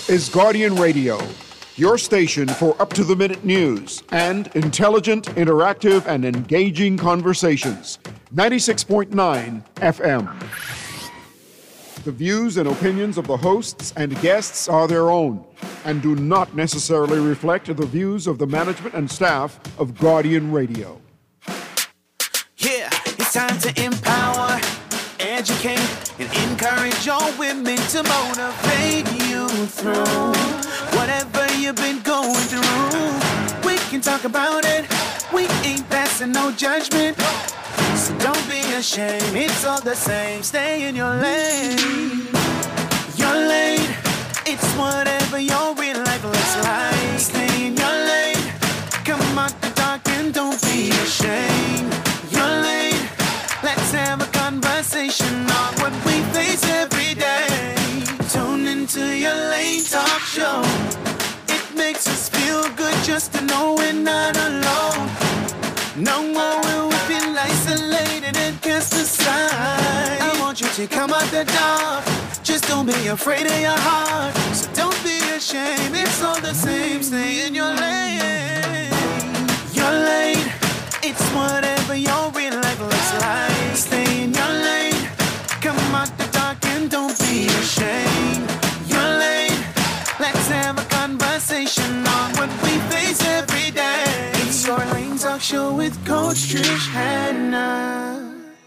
This is Guardian Radio, your station for up-to-the-minute news and intelligent, interactive, and engaging conversations. 96.9 FM. The views and opinions of the hosts and guests are their own and do not necessarily reflect the views of the management and staff of Guardian Radio. Yeah, it's time to empower, educate, and encourage all women to motivate you through whatever you've been going through. We can talk about it. We ain't passing no judgment. So don't be ashamed. It's all the same. Stay in your lane. Your lane. It's whatever your real life looks like. Stay in your lane. Come out the dark and don't be ashamed. Your lane. Let's have a conversation on what we face every day. Tune into Your Lane Talk Show. It makes us feel good just to know we're not alone. No more will we feel isolated and cast aside. I want you to come out the dark. Just don't be afraid of your heart. So don't be ashamed. It's all the same. Stay in your lane. Your lane. It's whatever your real life looks like. Stay in your lane. Come out the dark and don't be ashamed. Your lane. Let's have a conversation on what we face every day. It's Your Lane Talk Show with Coach Trish Hannah.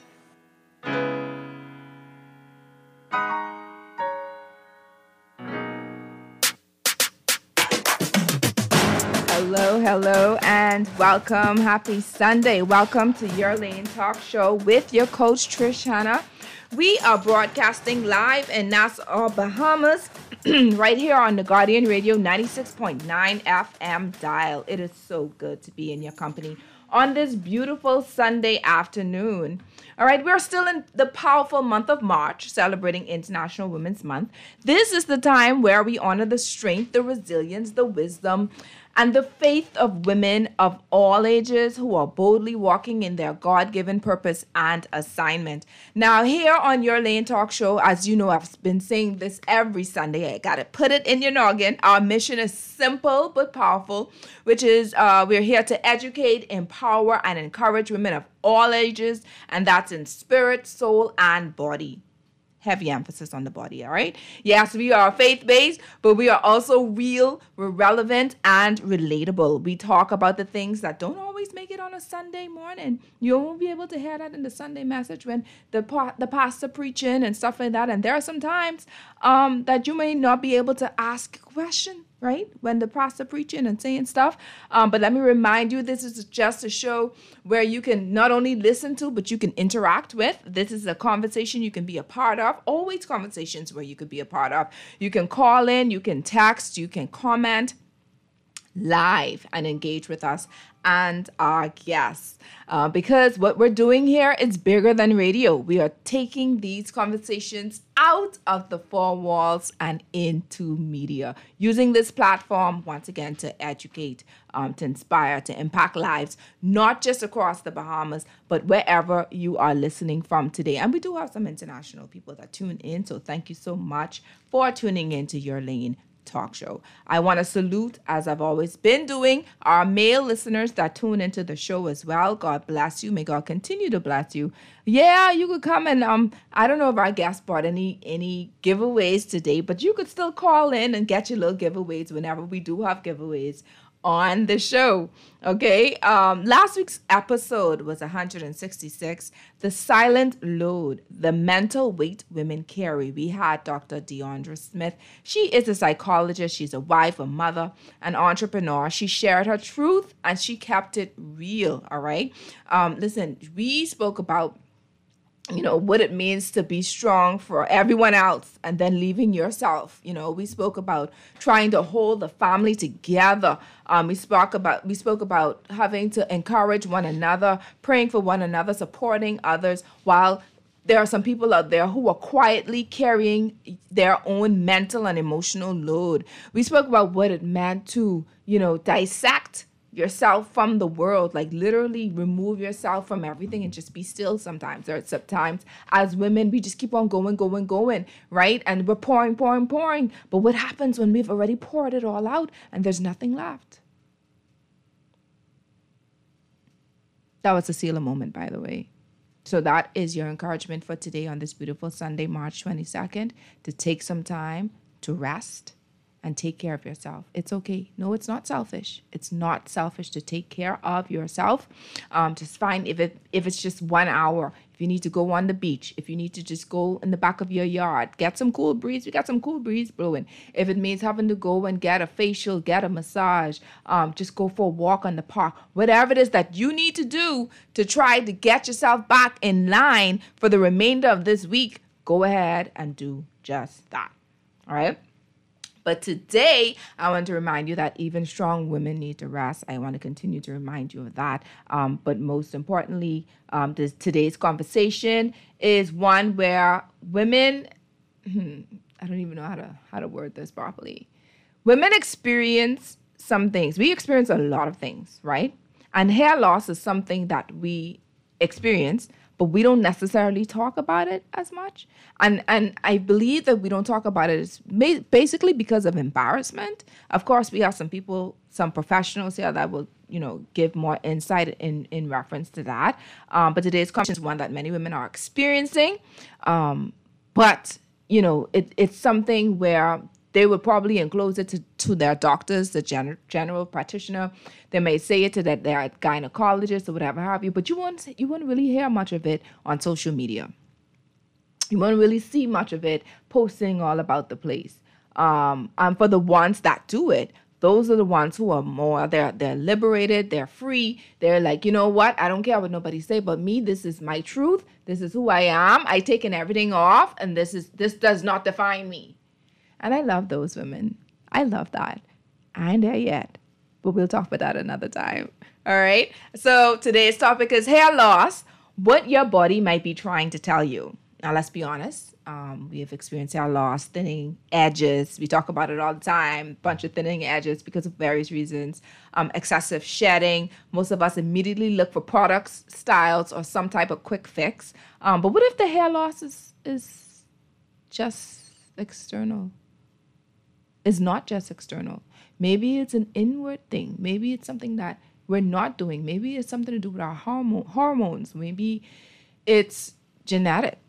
Hello, and welcome. Happy Sunday. Welcome to Your Lane Talk Show with your coach, Trish Hannah. We are broadcasting live in Nassau, Bahamas, right here on the Guardian Radio 96.9 FM dial. It is so good to be in your company on this beautiful Sunday afternoon. All right, we're still in the powerful month of March, celebrating International Women's Month. This is the time where we honor the strength, the resilience, the wisdom, and the faith of women of all ages who are boldly walking in their God-given purpose and assignment. Now, here on Your Lane Talk Show, as you know, I've been saying this every Sunday. I got to put it in your noggin. Our mission is simple but powerful, which is we're here to educate, empower, and encourage women of all ages, and that's in spirit, soul, and body. Heavy emphasis on the body, all right? Yes, we are faith-based, but we are also real, we're relevant, and relatable. We talk about the things that don't always make it on a Sunday morning. You won't be able to hear that in the Sunday message when the pastor preaching and stuff like that. And there are some times that you may not be able to ask a question, right? When the pastor preaching and saying stuff. But let me remind you, this is just a show where you can not only listen to, but you can interact with. This is a conversation you can be a part of. Always conversations where you could be a part of. You can call in, you can text, you can comment live and engage with us and our guests. Because what we're doing here is bigger than radio. We are taking these conversations out of the four walls and into media, using this platform once again to educate, to inspire, to impact lives, not just across the Bahamas, but wherever you are listening from today. And we do have some international people that tune in, so thank you so much for tuning in to Your Lane Talk Show. I want to salute, as I've always been doing, our male listeners that tune into the show as well. God bless you. May God continue to bless you. Yeah, you could come and I don't know if our guest brought any giveaways today, but you could still call in and get your little giveaways whenever we do have giveaways on the show. Okay, last week's episode was 166, The Silent Load, the Mental Weight Women Carry. We had Dr. Deandra Smith. She is a psychologist. She's a wife, a mother, an entrepreneur. She shared her truth and she kept it real, all right? Listen, we spoke about what it means to be strong for everyone else and then leaving yourself. We spoke about trying to hold the family together. We spoke about having to encourage one another, praying for one another, supporting others, while there are some people out there who are quietly carrying their own mental and emotional load. We spoke about what it meant to, dissect yourself from the world, like literally remove yourself from everything and just be still sometimes. Or sometimes as women, we just keep on going, right? And we're pouring. But what happens when we've already poured it all out and there's nothing left? That was a Selah moment, by the way. So that is your encouragement for today on this beautiful Sunday, March 22nd, to take some time to rest and take care of yourself. It's okay. No, it's not selfish. It's not selfish to take care of yourself. Just find if it's just 1 hour, if you need to go on the beach, if you need to just go in the back of your yard, get some cool breeze. We got some cool breeze blowing. If it means having to go and get a facial, get a massage, just go for a walk on the park, whatever it is that you need to do to try to get yourself back in line for the remainder of this week, go ahead and do just that. All right. But today, I want to remind you that even strong women need to rest. I want to continue to remind you of that. But most importantly, today's conversation is one where women, I don't even know how to word this properly. Women experience some things. We experience a lot of things, right? And hair loss is something that we experience, but we don't necessarily talk about it as much. And I believe that we don't talk about it basically because of embarrassment. Of course, we have some people, some professionals here that will, give more insight in reference to that. But today's conversation is one that many women are experiencing. But it's something where they would probably enclose it to their doctors, the general practitioner. They may say it to their gynecologist or whatever have you, but you won't really hear much of it on social media. You won't really see much of it posting all about the place. And for the ones that do it, those are the ones who are more, they're liberated, they're free. They're like, you know what? I don't care what nobody say but me. This is my truth. This is who I am. I taken everything off, and this does not define me. And I love those women. I love that. I ain't there yet, but we'll talk about that another time. All right. So today's topic is hair loss, what your body might be trying to tell you. Now, let's be honest. We have experienced hair loss, thinning edges. We talk about it all the time. Bunch of thinning edges because of various reasons. Excessive shedding. Most of us immediately look for products, styles, or some type of quick fix. But what if the hair loss is just external? Is not just external. Maybe it's an inward thing. Maybe it's something that we're not doing. Maybe it's something to do with our hormones. Maybe it's genetic.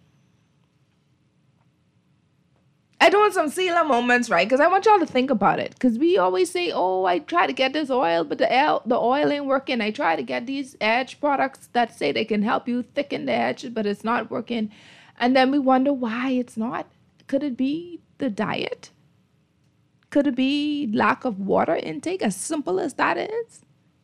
I doing some Selah moments, right? Because I want y'all to think about it. Because we always say, oh, I try to get this oil, but the oil ain't working. I try to get these edge products that say they can help you thicken the edge, but it's not working. And then we wonder why it's not. Could it be the diet? Could it be lack of water intake? As simple as that is.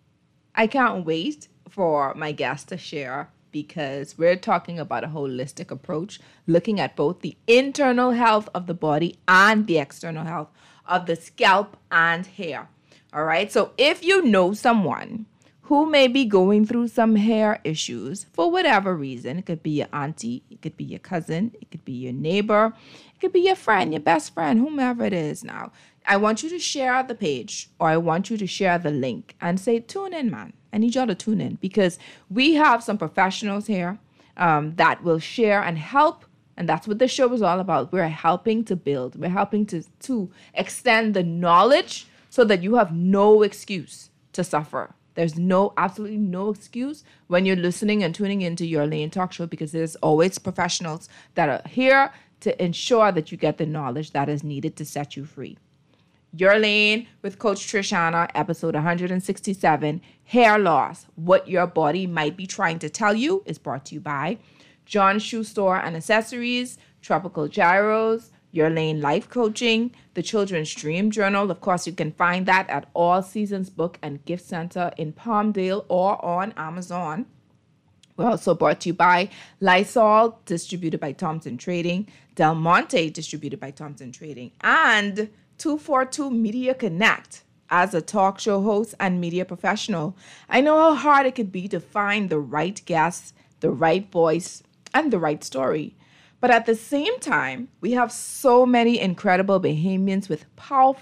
I can't wait for my guest to share, because we're talking about a holistic approach, looking at both the internal health of the body and the external health of the scalp and hair. All right. So if you know someone who may be going through some hair issues for whatever reason, it could be your auntie, it could be your cousin, it could be your neighbor, it could be your friend, your best friend, whomever it is now. I want you to share the page, or I want you to share the link and say, tune in, man. I need y'all to tune in, because we have some professionals here that will share and help. And that's what the show is all about. We're helping to build. We're helping to extend the knowledge so that you have no excuse to suffer. There's absolutely no excuse when you're listening and tuning into Your Lane Talk Show, because there's always professionals that are here to ensure that you get the knowledge that is needed to set you free. Your Lane with Coach Trishana, episode 167, Hair Loss, What Your Body Might Be Trying to Tell You, is brought to you by John Shoe Store and Accessories, Tropical Gyros, Your Lane Life Coaching, the Children's Dream Journal. Of course, you can find that at All Seasons Book and Gift Center in Palmdale or on Amazon. We're also brought to you by Lysol, distributed by Thompson Trading, Del Monte, distributed by Thompson Trading, and 242 Media Connect. As a talk show host and media professional, I know how hard it could be to find the right guest, the right voice, and the right story. But at the same time, we have so many incredible Bahamians with powerful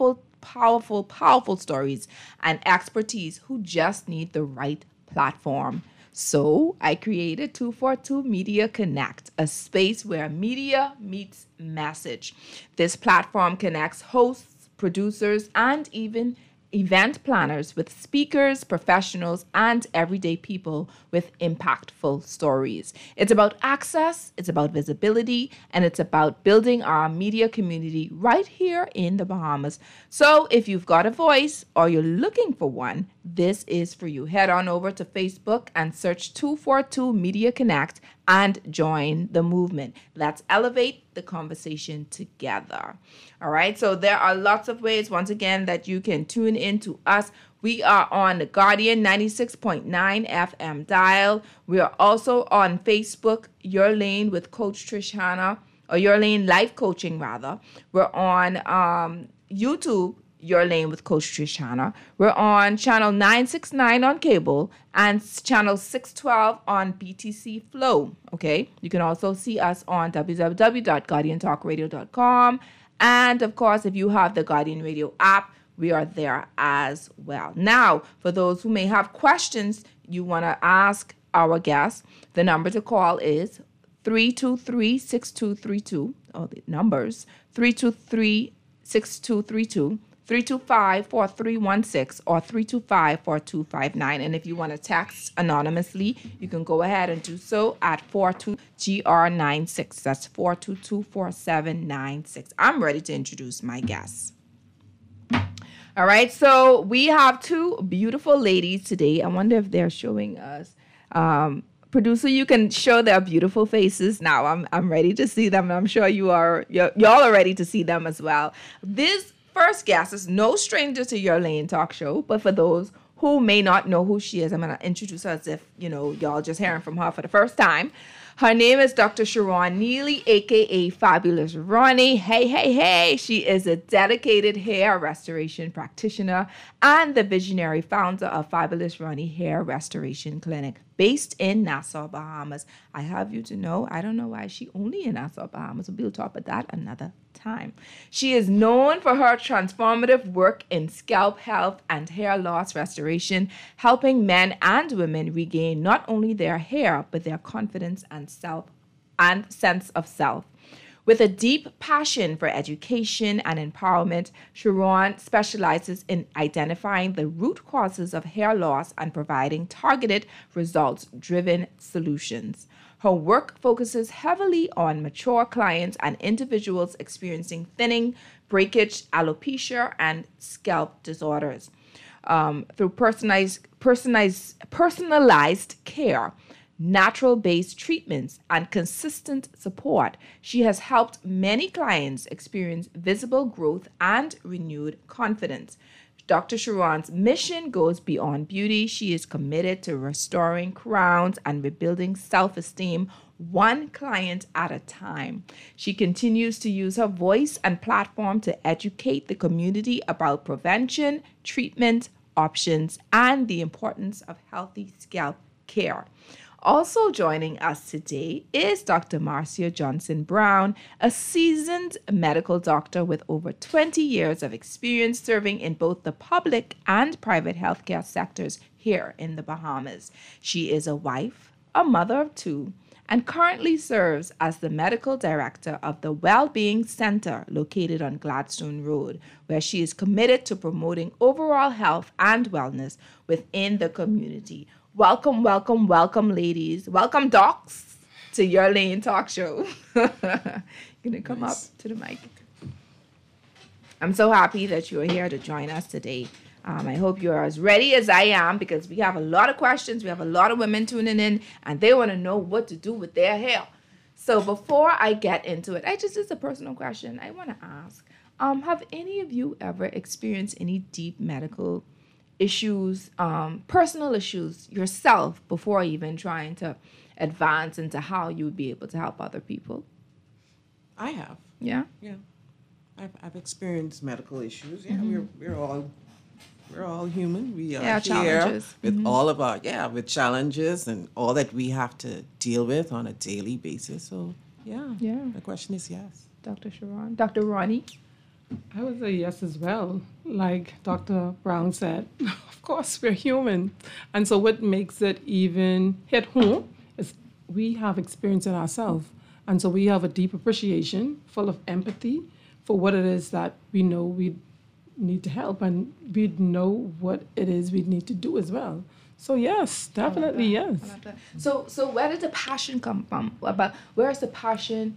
powerful, powerful stories and expertise who just need the right platform. So I created 242 Media Connect, a space where media meets message. This platform connects hosts, producers, and even event planners with speakers, professionals, and everyday people with impactful stories. It's about access, it's about visibility, and it's about building our media community right here in the Bahamas. So if you've got a voice or you're looking for one, this is for you. Head on over to Facebook and search 242 Media Connect and join the movement. Let's elevate the conversation together. All right. So there are lots of ways, once again, that you can tune in to us. We are on the Guardian 96.9 FM dial. We are also on Facebook, Your Lane with Coach Trish Hanna, or Your Lane Life Coaching, rather. We're on YouTube, Your Lane with Coach Trish Hanna. We're on channel 969 on cable and channel 612 on BTC Flow. Okay. You can also see us on www.guardiantalkradio.com. And of course, if you have the Guardian Radio app, we are there as well. Now, for those who may have questions you want to ask our guests, the number to call is 323-6232. Oh, the numbers, 323-6232. 325-4316 or 325-4259. And if you want to text anonymously, you can go ahead and do so at 42GR96. That's 422-4796. I'm ready to introduce my guests. All right, so we have two beautiful ladies today. I wonder if they're showing us. Producer, you can show their beautiful faces now. I'm ready to see them, and I'm sure y'all are ready to see them as well. This first guest is no stranger to Your Lane Talk Show, but for those who may not know who she is, I'm going to introduce her as if, y'all just hearing from her for the first time. Her name is Dr. Sharon Neely, a.k.a. Fabulous Ronnie. Hey. She is a dedicated hair restoration practitioner and the visionary founder of Fabulous Ronnie Hair Restoration Clinic, based in Nassau, Bahamas. I have you to know, I don't know why she only in Nassau, Bahamas. We'll talk about that another time. She is known for her transformative work in scalp health and hair loss restoration, helping men and women regain not only their hair, but their confidence and sense of self. With a deep passion for education and empowerment, Sharon specializes in identifying the root causes of hair loss and providing targeted, results-driven solutions. Her work focuses heavily on mature clients and individuals experiencing thinning, breakage, alopecia, and scalp disorders. Through personalized care, natural-based treatments, and consistent support, she has helped many clients experience visible growth and renewed confidence. Dr. Sharon's mission goes beyond beauty. She is committed to restoring crowns and rebuilding self-esteem one client at a time. She continues to use her voice and platform to educate the community about prevention, treatment, options, and the importance of healthy scalp care. Also joining us today is Dr. Marcia Johnson Brown, a seasoned medical doctor with over 20 years of experience serving in both the public and private healthcare sectors here in the Bahamas. She is a wife, a mother of two, and currently serves as the medical director of the Wellbeing Center located on Gladstone Road, where she is committed to promoting overall health and wellness within the community. Welcome, ladies. Welcome, docs, to Your Lane Talk Show. Gonna come up to the mic. I'm so happy that you are here to join us today. I hope you're as ready as I am, because we have a lot of questions. We have a lot of women tuning in, and they want to know what to do with their hair. So before I get into it, it's a personal question I want to ask. Have any of you ever experienced any deep medical issues, personal issues yourself, before even trying to advance into how you would be able to help other people? I have. Yeah? Yeah. I've experienced medical issues. Yeah, we're all human. We are here challenges. with all of our with challenges and all that we have to deal with on a daily basis. So yeah. The question is yes. Dr. Sharon. Dr. Ronnie? I would say yes as well. Like Dr. Brown said, of course, we're human. And so what makes it even hit home is we have experienced it ourselves. And so we have a deep appreciation, full of empathy for what it is that we know we need to help, and we know what it is we need to do as well. So yes, definitely yes. I love that. So where did the passion come from? Where is the passion?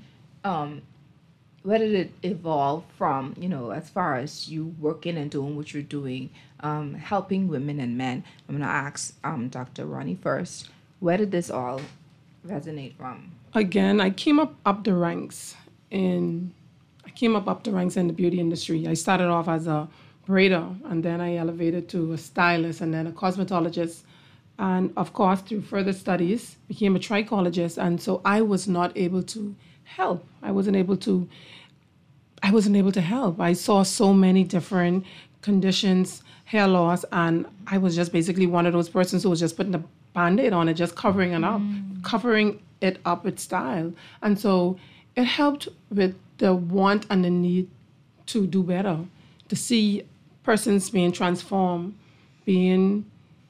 Where did it evolve from? As far as you working and doing what you're doing, helping women and men. I'm gonna ask Dr. Ronnie first. Where did this all resonate from? Again, I came up the ranks in the beauty industry. I started off as a braider, and then I elevated to a stylist, and then a cosmetologist, and of course through further studies became a trichologist. And so I was not able to help. I wasn't able to help. I saw so many different conditions, hair loss, and I was just basically one of those persons who was just putting a Band-Aid on it, just covering it up with style. And so it helped with the want and the need to do better, to see persons being transformed, being,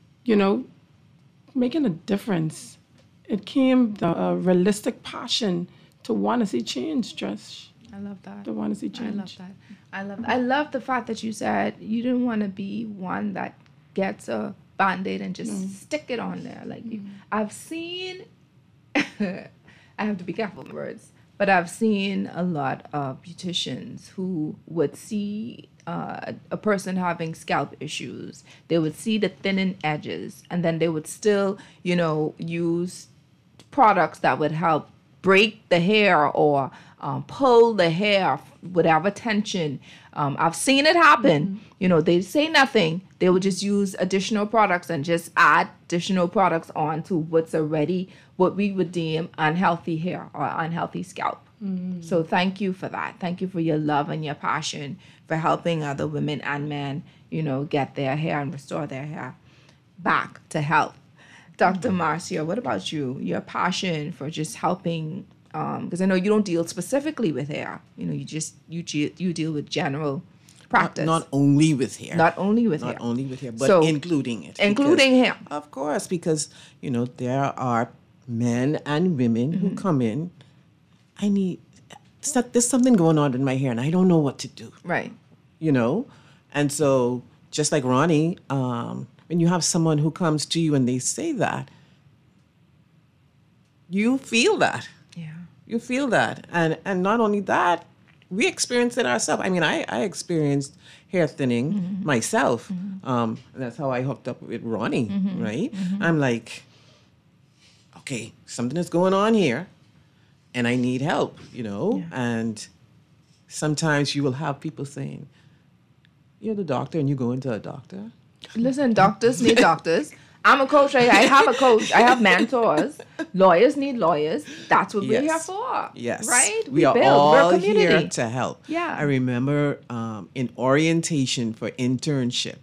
making a difference. It came the realistic passion to want to see change, Trish. I love that. To want to see change. I love that. I love the fact that you said you didn't want to be one that gets a Band-Aid and just stick it on there. I've seen, I have to be careful with words, but I've seen a lot of beauticians who would see a person having scalp issues. They would see the thinning edges, and then they would still, use products that would help break the hair or pull the hair, whatever tension. I've seen it happen. They say nothing. They would just use additional products and just add additional products on to what's already what we would deem unhealthy hair or unhealthy scalp. So thank you for that. Thank you for your love and your passion for helping other women and men, get their hair and restore their hair back to health. Dr. Marcia, what about you? Your passion for just helping, because I know you don't deal specifically with hair. You deal with general practice. Not only with hair. Not only with hair. But So, including it. including hair. Of course, because, there are men and women who come in. There's something going on in my hair and I don't know what to do. Right. And so just like Ronnie, when you have someone who comes to you and they say that, you feel that. Yeah. You feel that. And not only that, we experience it ourselves. I mean, I experienced hair thinning myself. And that's how I hooked up with Ronnie, right? I'm like, okay, something is going on here and I need help, Yeah. And sometimes you will have people saying, you're the doctor and you go into a doctor. Listen, doctors need doctors. I'm a coach. I have a coach. I have mentors. Lawyers need lawyers. That's what we're here for. Yes. Right? We are build. all We're a community. here to help. Yeah. I remember in orientation for internship,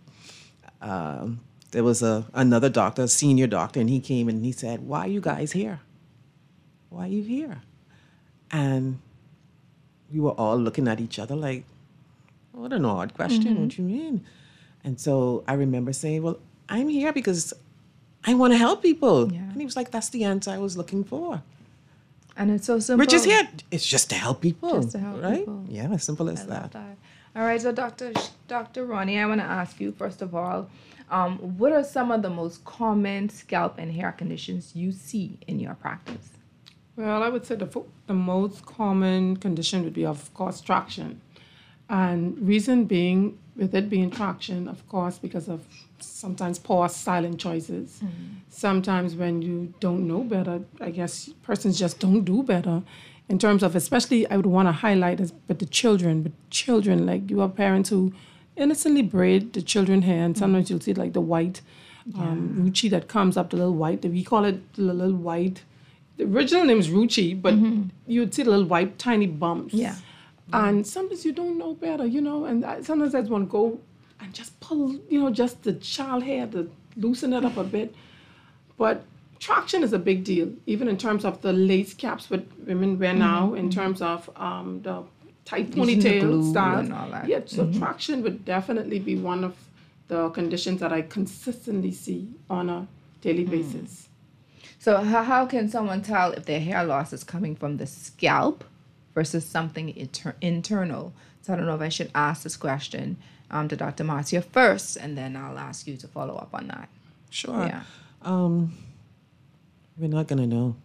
there was another doctor, a senior doctor, and he came and he said, why are you guys here? Why are you here? And we were all looking at each other like, what an odd question. What do you mean? And so I remember saying, well, I'm here because I want to help people. Yeah. And he was like, that's the answer I was looking for. And it's so simple. We're just here. It's just to help people. Just to help right? people. Yeah, as simple as I that. love that. All right, so Dr. Ronnie, I want to ask you, first of all, what are some of the most common scalp and hair conditions you see in your practice? Well, I would say the most common condition would be, of course, traction. And reason being, with it being traction, of course, because of sometimes poor styling choices. Sometimes when you don't know better, I guess persons just don't do better. In terms of, especially, I would want to highlight with the children. Like you have parents who innocently braid the children hair, and sometimes you'll see like the white ruchi that comes up, the little white. We call it the little white. The original name is ruchi, but you'd see the little white tiny bumps. Yeah. And sometimes you don't know better, and sometimes I just want to go and just pull, just the child hair to loosen it up a bit. But traction is a big deal, even in terms of the lace caps what women wear now, in terms of the tight Using the ponytail glue styles. and all that. Yeah, so traction would definitely be one of the conditions that I consistently see on a daily basis. So how can someone tell if their hair loss is coming from the scalp versus something internal? So I don't know if I should ask this question to Dr. Marcia first, and then I'll ask you to follow up on that. Sure. Yeah. We're not going to know.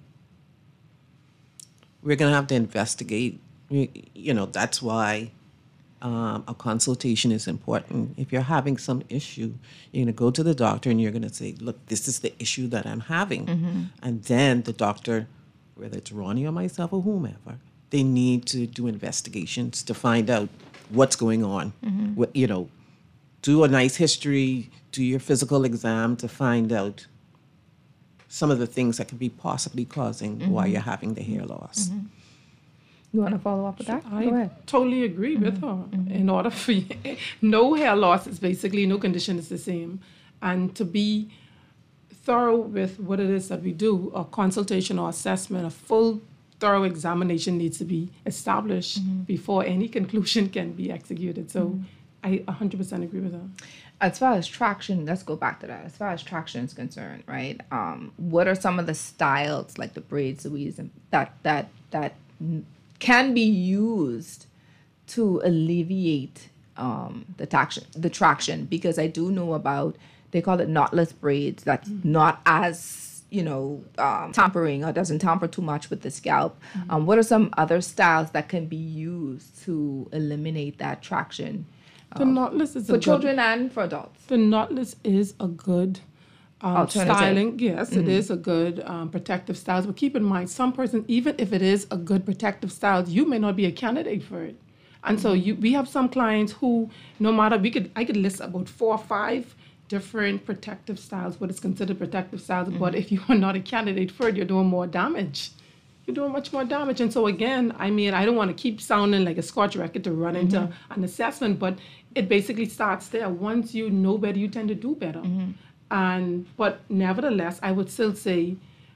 We're going to have to investigate. That's why a consultation is important. If you're having some issue, you're going to go to the doctor and you're going to say, look, this is the issue that I'm having. And then the doctor, whether it's Ronnie or myself or whomever, they need to do investigations to find out what's going on. Do a nice history, do your physical exam to find out some of the things that could be possibly causing why you're having the hair loss. You want to follow up with that? Go I ahead. totally agree with her. In order for no hair loss is basically no condition is the same. And to be thorough with what it is that we do, a consultation or assessment, a full thorough examination needs to be established before any conclusion can be executed. So I 100% agree with her. As far as traction, let's go back to that. As far as traction is concerned, right? What are some of the styles, like the braids, the weaves, that can be used to alleviate the traction? Because I do know about, they call it knotless braids. That's not as tampering or doesn't tamper too much with the scalp. What are some other styles that can be used to eliminate that traction? The knotless is For children and for adults. The knotless is a good Alternative. styling. Yes, it is a good protective style. But keep in mind, some person, even if it is a good protective style, you may not be a candidate for it. And so we have some clients who, no matter, I could list about 4 or 5 different protective styles, what is considered protective styles. But if you are not a candidate for it, you're doing more damage. You're doing much more damage. And so again, I don't want to keep sounding like a Scotch record to run into an assessment, but it basically starts there. Once you know better, you tend to do better. But nevertheless, I would still say,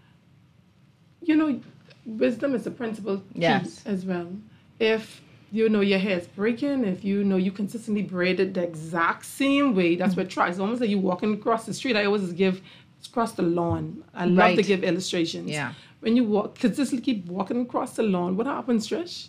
wisdom is the principal key as well. If your hair is breaking, if you consistently braid it the exact same way, that's what try. It's almost like you walking across the street. I always give across the lawn. I love to give illustrations. Yeah. When you consistently keep walking across the lawn, what happens, Trish?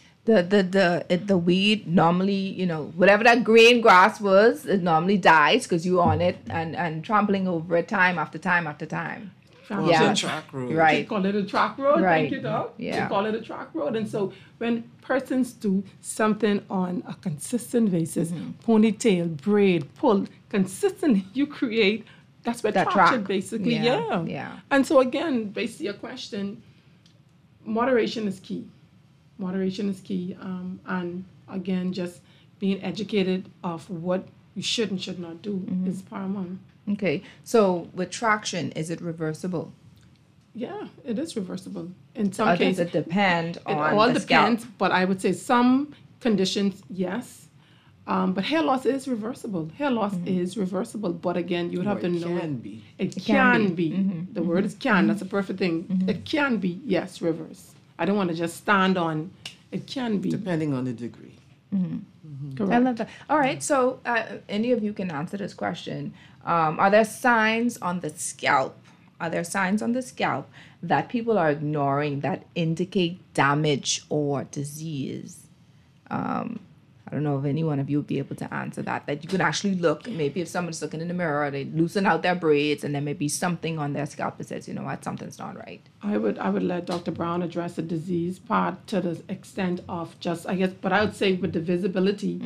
The weed normally, whatever that green grass was, it normally dies because you're on it and trampling over it time after time after time. Well, Yeah. it's a track road. Right. They call it a track road. Right. Thank you, Doc. Yeah. They call it a track road. And so when persons do something on a consistent basis, ponytail, braid, pull, consistently, you create, that's what That traction track. basically, Yeah. Yeah. And so again, based on your question, moderation is key. Moderation is key. And again, just being educated of what you should and should not do is paramount. Okay. So with traction, is it reversible? Yeah, it is reversible. In some Or does cases, it depend it on all the depends, scalp? but I would say some conditions, yes. But hair loss is reversible. Hair loss is reversible, but again, you would have to know. It can be. It can can be. The word is can. That's a perfect thing. It can be, yes, reverse. I don't want to just stand on. It can be. Depending on the degree. Correct. I love that. All right. So any of you can answer this question. Are there signs on the scalp? Are there signs on the scalp that people are ignoring that indicate damage or disease? I don't know if any one of you would be able to answer that. That you can actually look, maybe if someone's looking in the mirror, they loosen out their braids, and there may be something on their scalp that says, you know what, something's not right. I would let Dr. Brown address the disease part to the extent of just, I guess, but I would say with the visibility,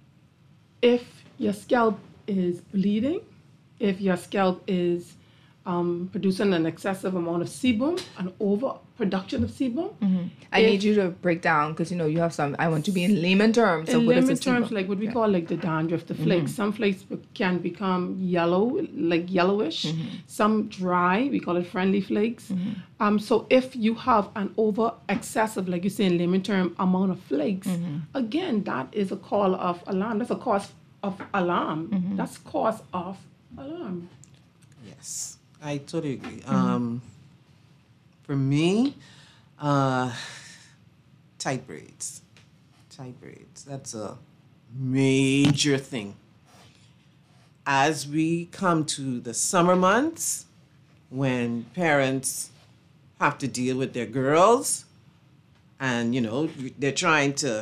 if your scalp is bleeding, if your scalp is producing an excessive amount of sebum, an overproduction of sebum. I need you to break down, because you have some, I want to be in layman terms. So In what is layman a terms, sebum? like what we call like the dandruff, the flakes. Some flakes can become yellow, like yellowish. Some dry, we call it friendly flakes. So if you have an over excessive, like you say in layman term, amount of flakes, again, that is a call of alarm. That's a cause of alarm. That's cause of alarm. Yes, I totally agree. For me, tight braids. Tight braids. That's a major thing. As we come to the summer months, when parents have to deal with their girls, and they're trying to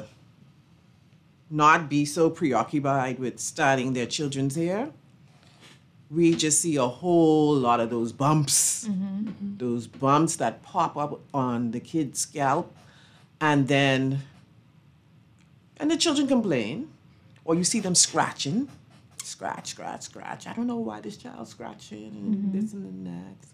not be so preoccupied with styling their children's hair, we just see a whole lot of those bumps, those bumps that pop up on the kid's scalp, and the children complain, or you see them scratching, scratch. I don't know why this child's scratching and this and the next.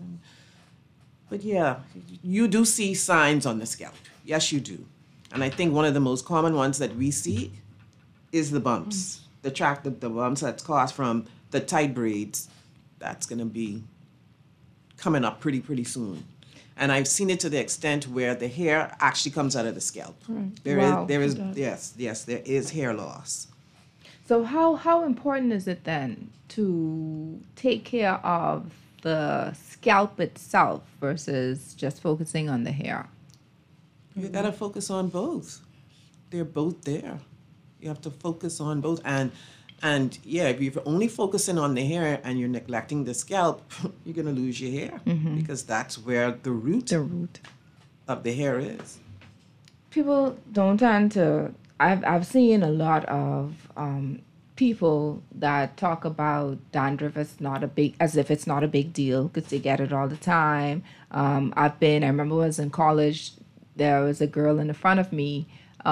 But yeah, you do see signs on the scalp. Yes, you do. And I think one of the most common ones that we see is the bumps, the bumps that's caused from the tight braids. That's going to be coming up pretty soon. And I've seen it to the extent where the hair actually comes out of the scalp. Right. There is hair loss. So how important is it then to take care of the scalp itself versus just focusing on the hair? You got to focus on both. They're both there. You have to focus on both. And yeah, if you're only focusing on the hair and you're neglecting the scalp, you're going to lose your hair because that's where the root of the hair is. People don't tend to. I've seen a lot of people that talk about dandruff as if it's not a big deal because they get it all the time. I remember when I was in college, there was a girl in the front of me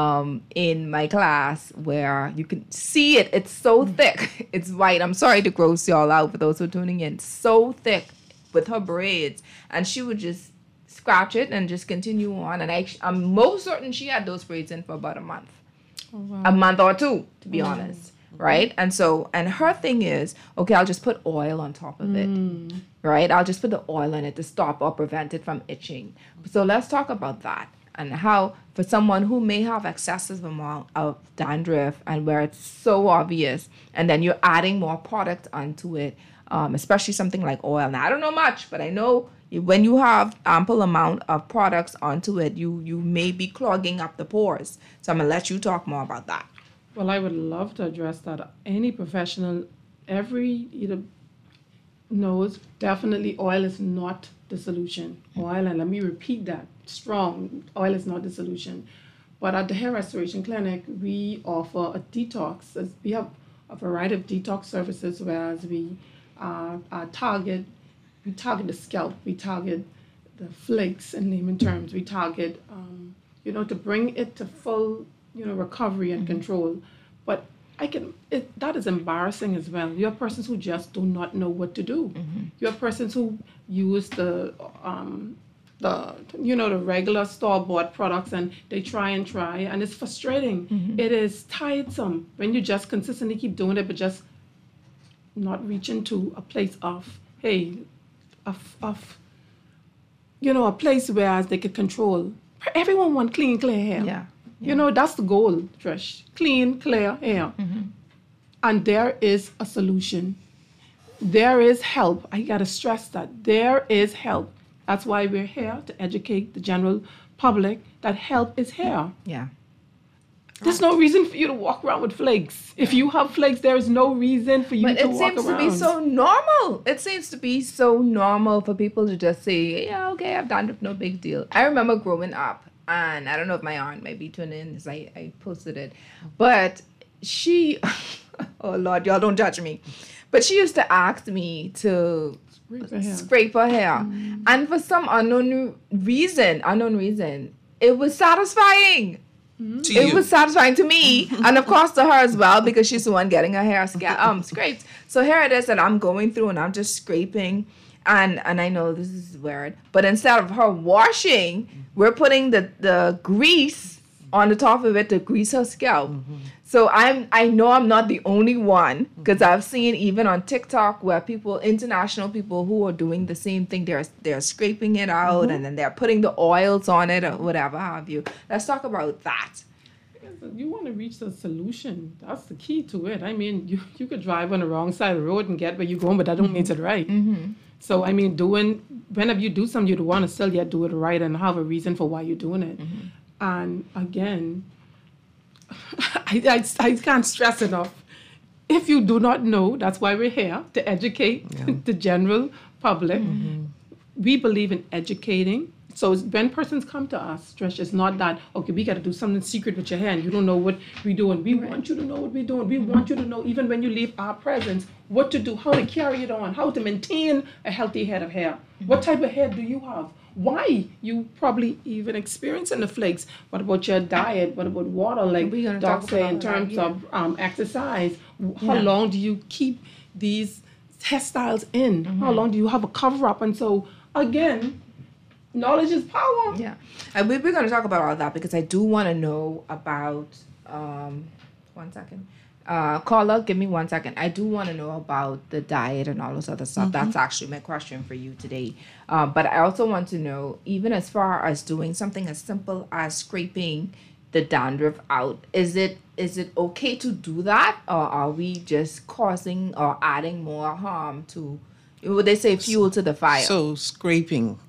in my class where you can see it. It's so thick. It's white. I'm sorry to gross y'all out for those who are tuning in. So thick with her braids. And she would just scratch it and just continue on. And I'm most certain she had those braids in for about a month. Oh, wow. A month or two, to be honest. Right? And her thing is, okay, I'll just put oil on top of it. Right? I'll just put the oil in it to stop or prevent it from itching. So let's talk about that. And how, for someone who may have excessive amount of dandruff and where it's so obvious, and then you're adding more product onto it, especially something like oil. Now, I don't know much, but I know when you have ample amount of products onto it, you may be clogging up the pores. So I'm going to let you talk more about that. Well, I would love to address that. Any professional, knows definitely oil is not the solution. Oil, and let me repeat that, strong, oil is not the solution. But at the Hair Restoration Clinic, we offer a detox. We have a variety of detox services, whereas we target the scalp, we target the flakes in layman terms, we target, to bring it to full, recovery and control. But that is embarrassing as well. You have persons who just do not know what to do. You have persons who use the regular store-bought products and they try, and it's frustrating. It is tiresome when you just consistently keep doing it, but just not reaching to a place of, a place where they could control. Everyone wants clean, clear hair. Yeah. That's the goal, Trish. Clean, clear hair. And there is a solution. There is help. I got to stress that. There is help. That's why we're here, to educate the general public that help is here. Yeah. There's no reason for you to walk around with flakes. If you have flakes, there is no reason for you to walk around. But it seems to be so normal. It seems to be so normal for people to just say, yeah, okay, I've done it, no big deal. I remember growing up, and I don't know if my aunt might be tuning in because I posted it, but she, oh Lord, y'all don't judge me, but she used to ask me to scrape her hair. And for some unknown reason, it was satisfying. It was satisfying to me, and of course to her as well, because she's the one getting her hair scraped. So here it is that I'm going through and I'm just scraping, and I know this is weird, but instead of her washing, we're putting the grease on the top of it to grease her scalp. So I know I'm not the only one, because I've seen even on TikTok where international people who are doing the same thing, they're scraping it out and then they're putting the oils on it or whatever have you. Let's talk about that. You want to reach the solution. That's the key to it. I mean, you could drive on the wrong side of the road and get where you're going, but that don't mean it's right. So, I mean, whenever you do something, you want to still yet do it right and have a reason for why you're doing it. And again, I can't stress enough. If you do not know, that's why we're here, to educate the general public. We believe in educating. So when persons come to us, Trish, it's not that, okay, we got to do something secret with your hair and you don't know what we're doing. We want you to know what we're doing. We want you to know, even when you leave our presence, what to do, how to carry it on, how to maintain a healthy head of hair. What type of hair do you have? Why? You probably even experiencing the flakes. What about your diet? What about water? Like Doc say, in terms of exercise, how long do you keep these hairstyles in? How long do you have a cover up? And so, again, knowledge is power. Yeah. And we're going to talk about all that because I do want to know about, 1 second. Caller, give me 1 second. I do want to know about the diet and all this other stuff. That's actually my question for you today. But I also want to know, even as far as doing something as simple as scraping the dandruff out, is it okay to do that? Or are we just causing or adding more harm to, would they say, fuel to the fire? So scraping,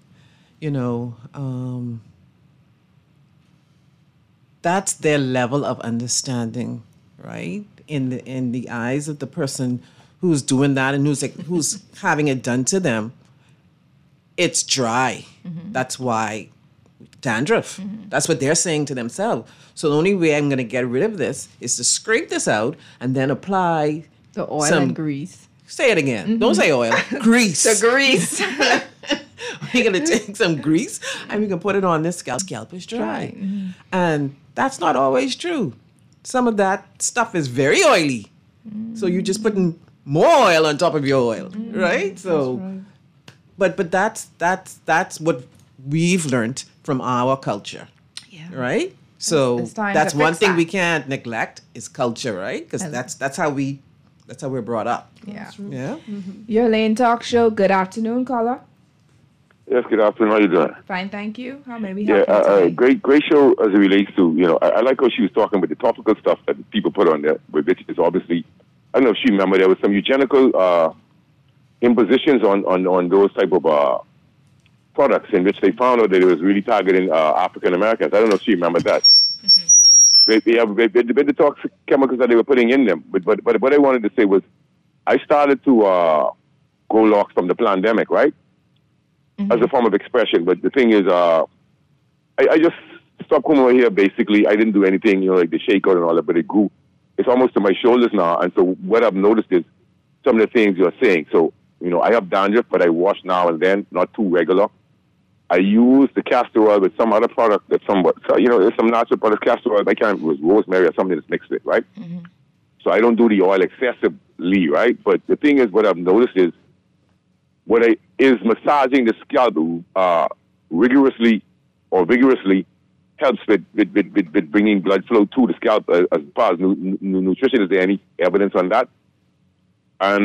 that's their level of understanding, right? In the eyes of the person who's doing that and who's having it done to them, it's dry. That's why dandruff. That's what they're saying to themselves. So the only way I'm going to get rid of this is to scrape this out and then apply the oil and grease. Say it again. Don't say oil. Grease. The grease. We're going to take some grease and we can put it on this scalp. Scalp is dry. And that's not always true. Some of that stuff is very oily. So you're just putting more oil on top of your oil, right? So, right. But that's what we've learned from our culture, right? So that's one thing we can't neglect is culture, right? Because that's how we're brought up. Yeah. Yeah. Your Lane Talk Show. Good afternoon, caller. Yes, good afternoon. How you doing? Fine, thank you. How may we help you today? Great show as it relates to, I like how she was talking about the topical stuff that people put on there, which is obviously, I don't know if she remember, there was some eugenical impositions on those type of products in which they found out that it was really targeting African Americans. I don't know if she remembered that. The toxic chemicals that they were putting in them. But what I wanted to say was, I started to grow locks from the pandemic, right? As a form of expression. But the thing is, I just stopped coming over here, basically. I didn't do anything, like the shakeout and all that, but it grew. It's almost to my shoulders now. And so what I've noticed is some of the things you're saying. So, I have dandruff, but I wash now and then, not too regular. I use the castor oil with some other product that's somewhat, there's some natural product, castor oil, I can't, with rosemary or something that's mixed with, right? So I don't do the oil excessively, right? But the thing is, what I've noticed is, massaging the scalp rigorously or vigorously helps with bringing blood flow to the scalp as far as nutrition. Is there any evidence on that? And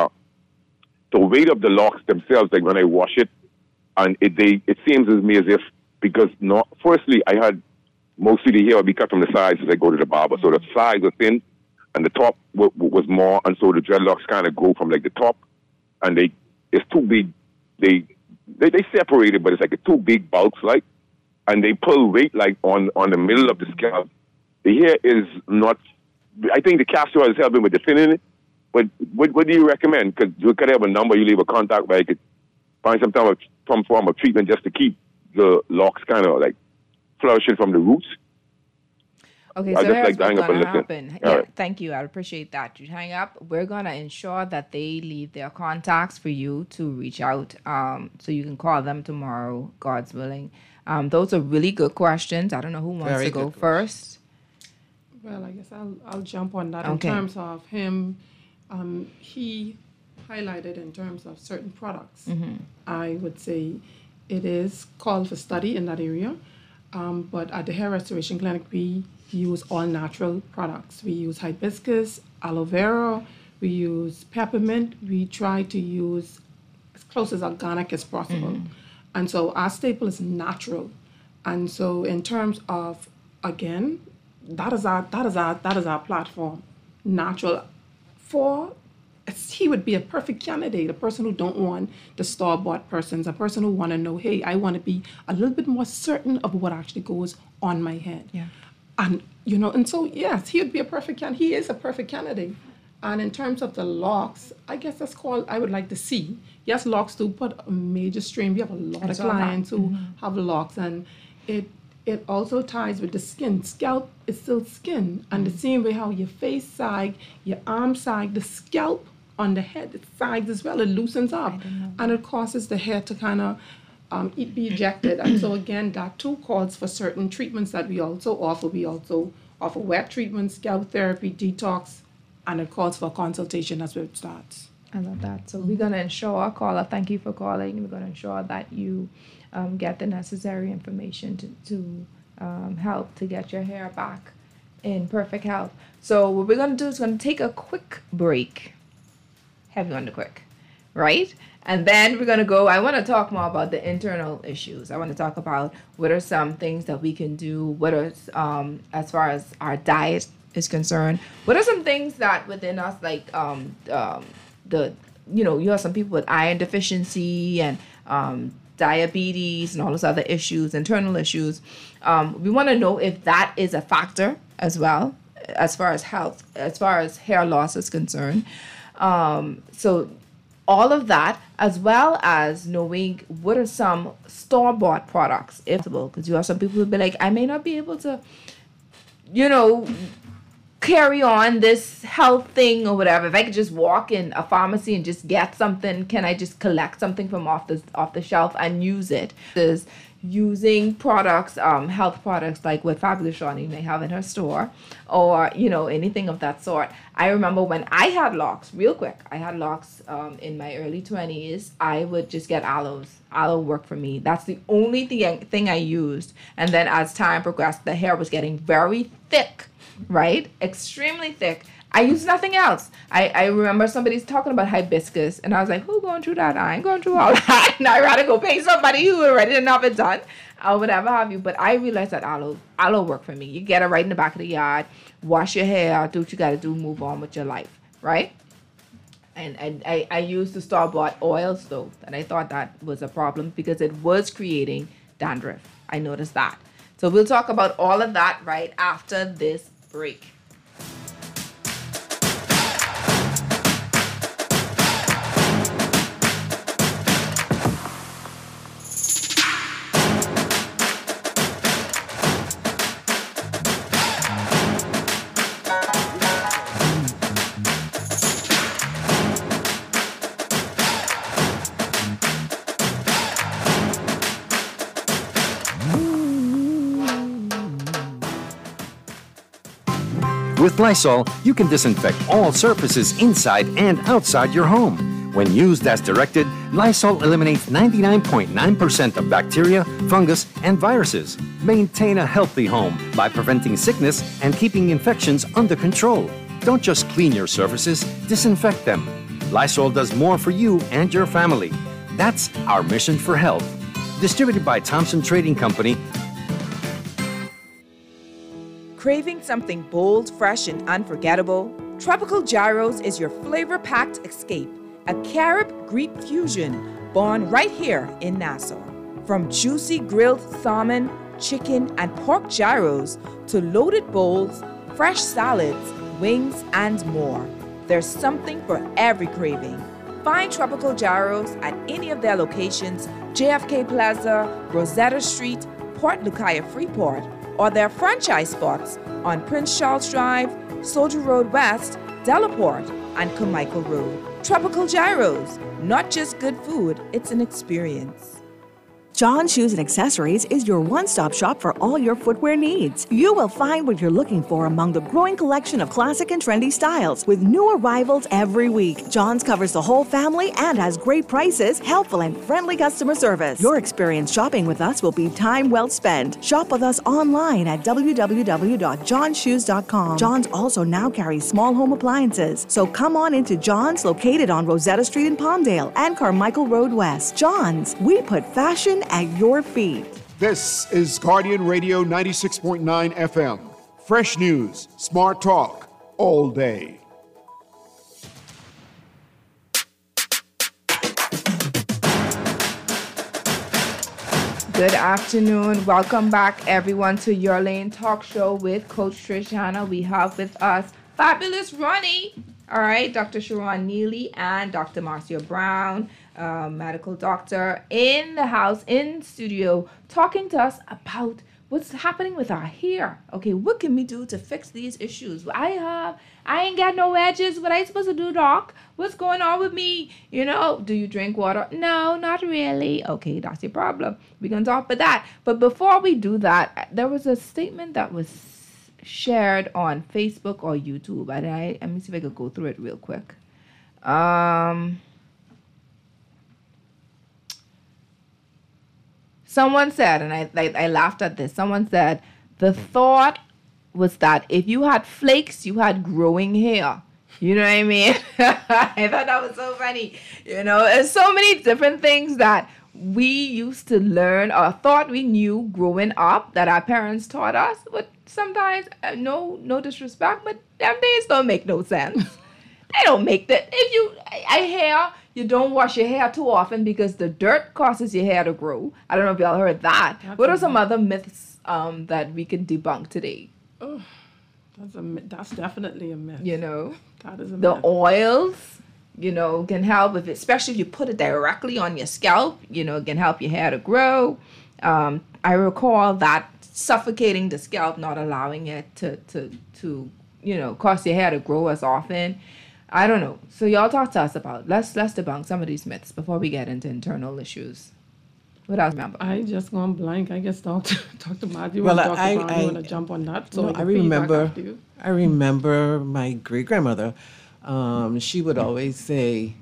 the weight of the locks themselves, like when I wash it, and it seems to me as if, because firstly, I had mostly the hair would be cut from the sides as I go to the barber. So the sides were thin and the top was more, and so the dreadlocks kind of go from like the top, and it's too big. They separated, but it's like a two big bulks, like, and they pull weight like on the middle of the scalp. The hair is not. I think the castor oil is helping with the thinning it. But what do you recommend? Because you could have a number, you leave a contact where I could find some form of treatment just to keep the locks kind of like flourishing from the roots. Okay, so here's what's going to happen. Yeah, right. Thank you. I appreciate that. You hang up. We're going to ensure that they leave their contacts for you to reach out, so you can call them tomorrow, God's willing. Those are really good questions. I don't know who wants to go first. Well, I guess I'll jump on that. In terms of him, he highlighted in terms of certain products. I would say it is called for study in that area. But at the Hair Restoration Clinic, we use all natural products. We use hibiscus, aloe vera, we use peppermint. We try to use as close as organic as possible. And so our staple is natural. And so in terms of, again, that is our platform. Natural. He would be a perfect candidate, a person who don't want the store-bought persons, a person who want to know, hey, I want to be a little bit more certain of what actually goes on my head. Yeah. And And so, yes, he would be a perfect candidate. He is a perfect candidate. And in terms of the locks, I guess that's called, I would like to see. Yes, locks do put a major strain. We have a lot of clients who have locks, and it also ties with the skin. Scalp is still skin. And the same way how your face sag, your arm sag, the scalp on the head, it sags as well. It loosens up. And it causes the hair to kind of be ejected. And so again, that too calls for certain treatments that we also offer. We also offer wet treatments, scalp therapy, detox, and it calls for consultation as it starts. I love that. So we're going to ensure, caller, thank you for calling. We're going to ensure that you get the necessary information to help to get your hair back in perfect health. So what we're going to do is going to take a quick break. Heavy on the quick, right? And then we're going to go, I want to talk more about the internal issues. I want to talk about what are some things that we can do, what are, as far as our diet is concerned, what are some things that within us, like you have some people with iron deficiency and diabetes and all those other issues, internal issues. We want to know if that is a factor as well, as far as health, as far as hair loss is concerned. So all of that, as well as knowing what are some store-bought products, if possible, because you have some people who be like, I may not be able to, carry on this health thing or whatever. If I could just walk in a pharmacy and just get something, can I just collect something from off the shelf and use it? There's using products, health products like what Fabulous Shawnee may have in her store, or anything of that sort. I remember when I had locks, real quick, in my early 20s, I would just get aloes. Aloe worked for me. That's the only thing I used. And then as time progressed, the hair was getting very thick, right? Extremely thick. I used nothing else. I remember somebody's talking about hibiscus, and I was like, who going through that? I ain't going through all that. And I'd rather go pay somebody who already didn't have it done, or whatever have you. But I realized that aloe worked for me. You get it right in the back of the yard, wash your hair, do what you got to do, move on with your life, right? And I used the store-bought oils, though, and I thought that was a problem because it was creating dandruff. I noticed that. So we'll talk about all of that right after this break. With Lysol, you can disinfect all surfaces inside and outside your home. When used as directed, Lysol eliminates 99.9% of bacteria, fungus, and viruses. Maintain a healthy home by preventing sickness and keeping infections under control. Don't just clean your surfaces, disinfect them. Lysol does more for you and your family. That's our mission for health. Distributed by Thompson Trading Company. Craving something bold, fresh, and unforgettable? Tropical Gyros is your flavor-packed escape, a Carib-Greek fusion born right here in Nassau. From juicy grilled salmon, chicken, and pork gyros to loaded bowls, fresh salads, wings, and more, there's something for every craving. Find Tropical Gyros at any of their locations, JFK Plaza, Rosetta Street, Port Lucaya Freeport, or their franchise spots on Prince Charles Drive, Soldier Road West, Delaport, and Carmichael Road. Tropical Gyros, not just good food, it's an experience. John Shoes and Accessories is your one-stop shop for all your footwear needs. You will find what you're looking for among the growing collection of classic and trendy styles with new arrivals every week. John's covers the whole family and has great prices, helpful and friendly customer service. Your experience shopping with us will be time well spent. Shop with us online at www.johnshoes.com. John's also now carries small home appliances. So come on into John's, located on Rosetta Street in Palmdale and Carmichael Road West. John's, we put fashion at your feet. This is Guardian Radio 96.9 FM. Fresh news, smart talk, all day. Good afternoon. Welcome back, everyone, to Your Lane Talk Show with Coach Trish Hanna. We have with us fabulous Ronnie, all right, Dr. Sharon Neely and Dr. Marcia Brown, medical doctor, in the house, in studio, talking to us about what's happening with our hair. Okay, what can we do to fix these issues? I ain't got no edges. What I supposed to do, doc? What's going on with me? You know, do you drink water? No, not really. Okay, that's your problem. We're going to talk about that. But before we do that, there was a statement that was shared on Facebook or YouTube. Let me see if I could go through it real quick. Someone said, and I laughed at this, someone said, the thought was that if you had flakes, you had growing hair. You know what I mean? I thought that was so funny. You know, there's so many different things that we used to learn or thought we knew growing up that our parents taught us. But sometimes, no disrespect, but them things don't make no sense. They don't make that. You don't wash your hair too often because the dirt causes your hair to grow. I don't know if y'all heard that. What are some other myths that we can debunk today? Oh, that's definitely a myth. You know, that is a myth. The oils, you know, can help especially if you put it directly on your scalp. You know, it can help your hair to grow. I recall that suffocating the scalp, not allowing it to cause your hair to grow as often. I don't know. So y'all talk to us about, let's debunk some of these myths before we get into internal issues. What else remember? I just gone blank. I guess Dr. Matthew Well, and Dr. Brown, you want to jump on that? So I remember my great-grandmother. She would always say,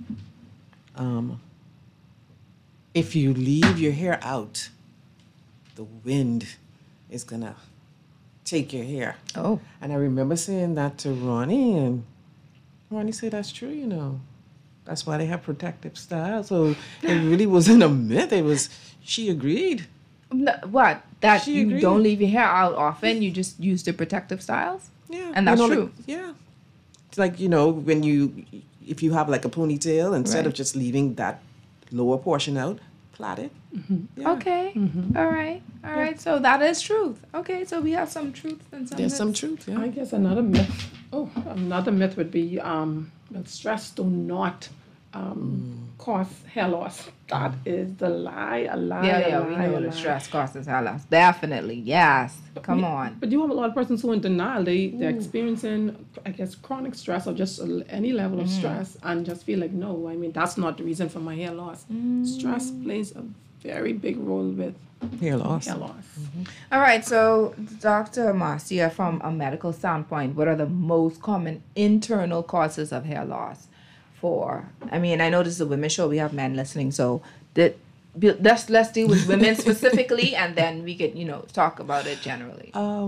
if you leave your hair out, the wind is going to take your hair. Oh. And I remember saying that to Ronnie, and Ronnie said, that's true, you know. That's why they have protective styles. So it really wasn't a myth. She agreed. What? That she you agreed. Don't leave your hair out often? You just use the protective styles? Yeah. And that's true? Yeah. It's like, you know, if you have like a ponytail, instead of just leaving that lower portion out, plait it. Mm-hmm. Yeah. Okay. Mm-hmm. All right. So that is truth. Okay. So we have some truth and some There's myths. some truth, yeah. I guess another myth would be that stress do not cause hair loss. That is the lie, a lie. Yeah, we know the stress causes hair loss. Definitely, yes. Come on. But you have a lot of persons who are in denial. They're experiencing, I guess, chronic stress or just any level of stress and just feel like, no, I mean, that's not the reason for my hair loss. Stress plays a very big role with hair loss. Mm-hmm. All right, so Dr. Marcia, from a medical standpoint, what are the most common internal causes of hair loss? I know this is a women's show, we have men listening, so let's deal with women specifically, and then we could, talk about it generally.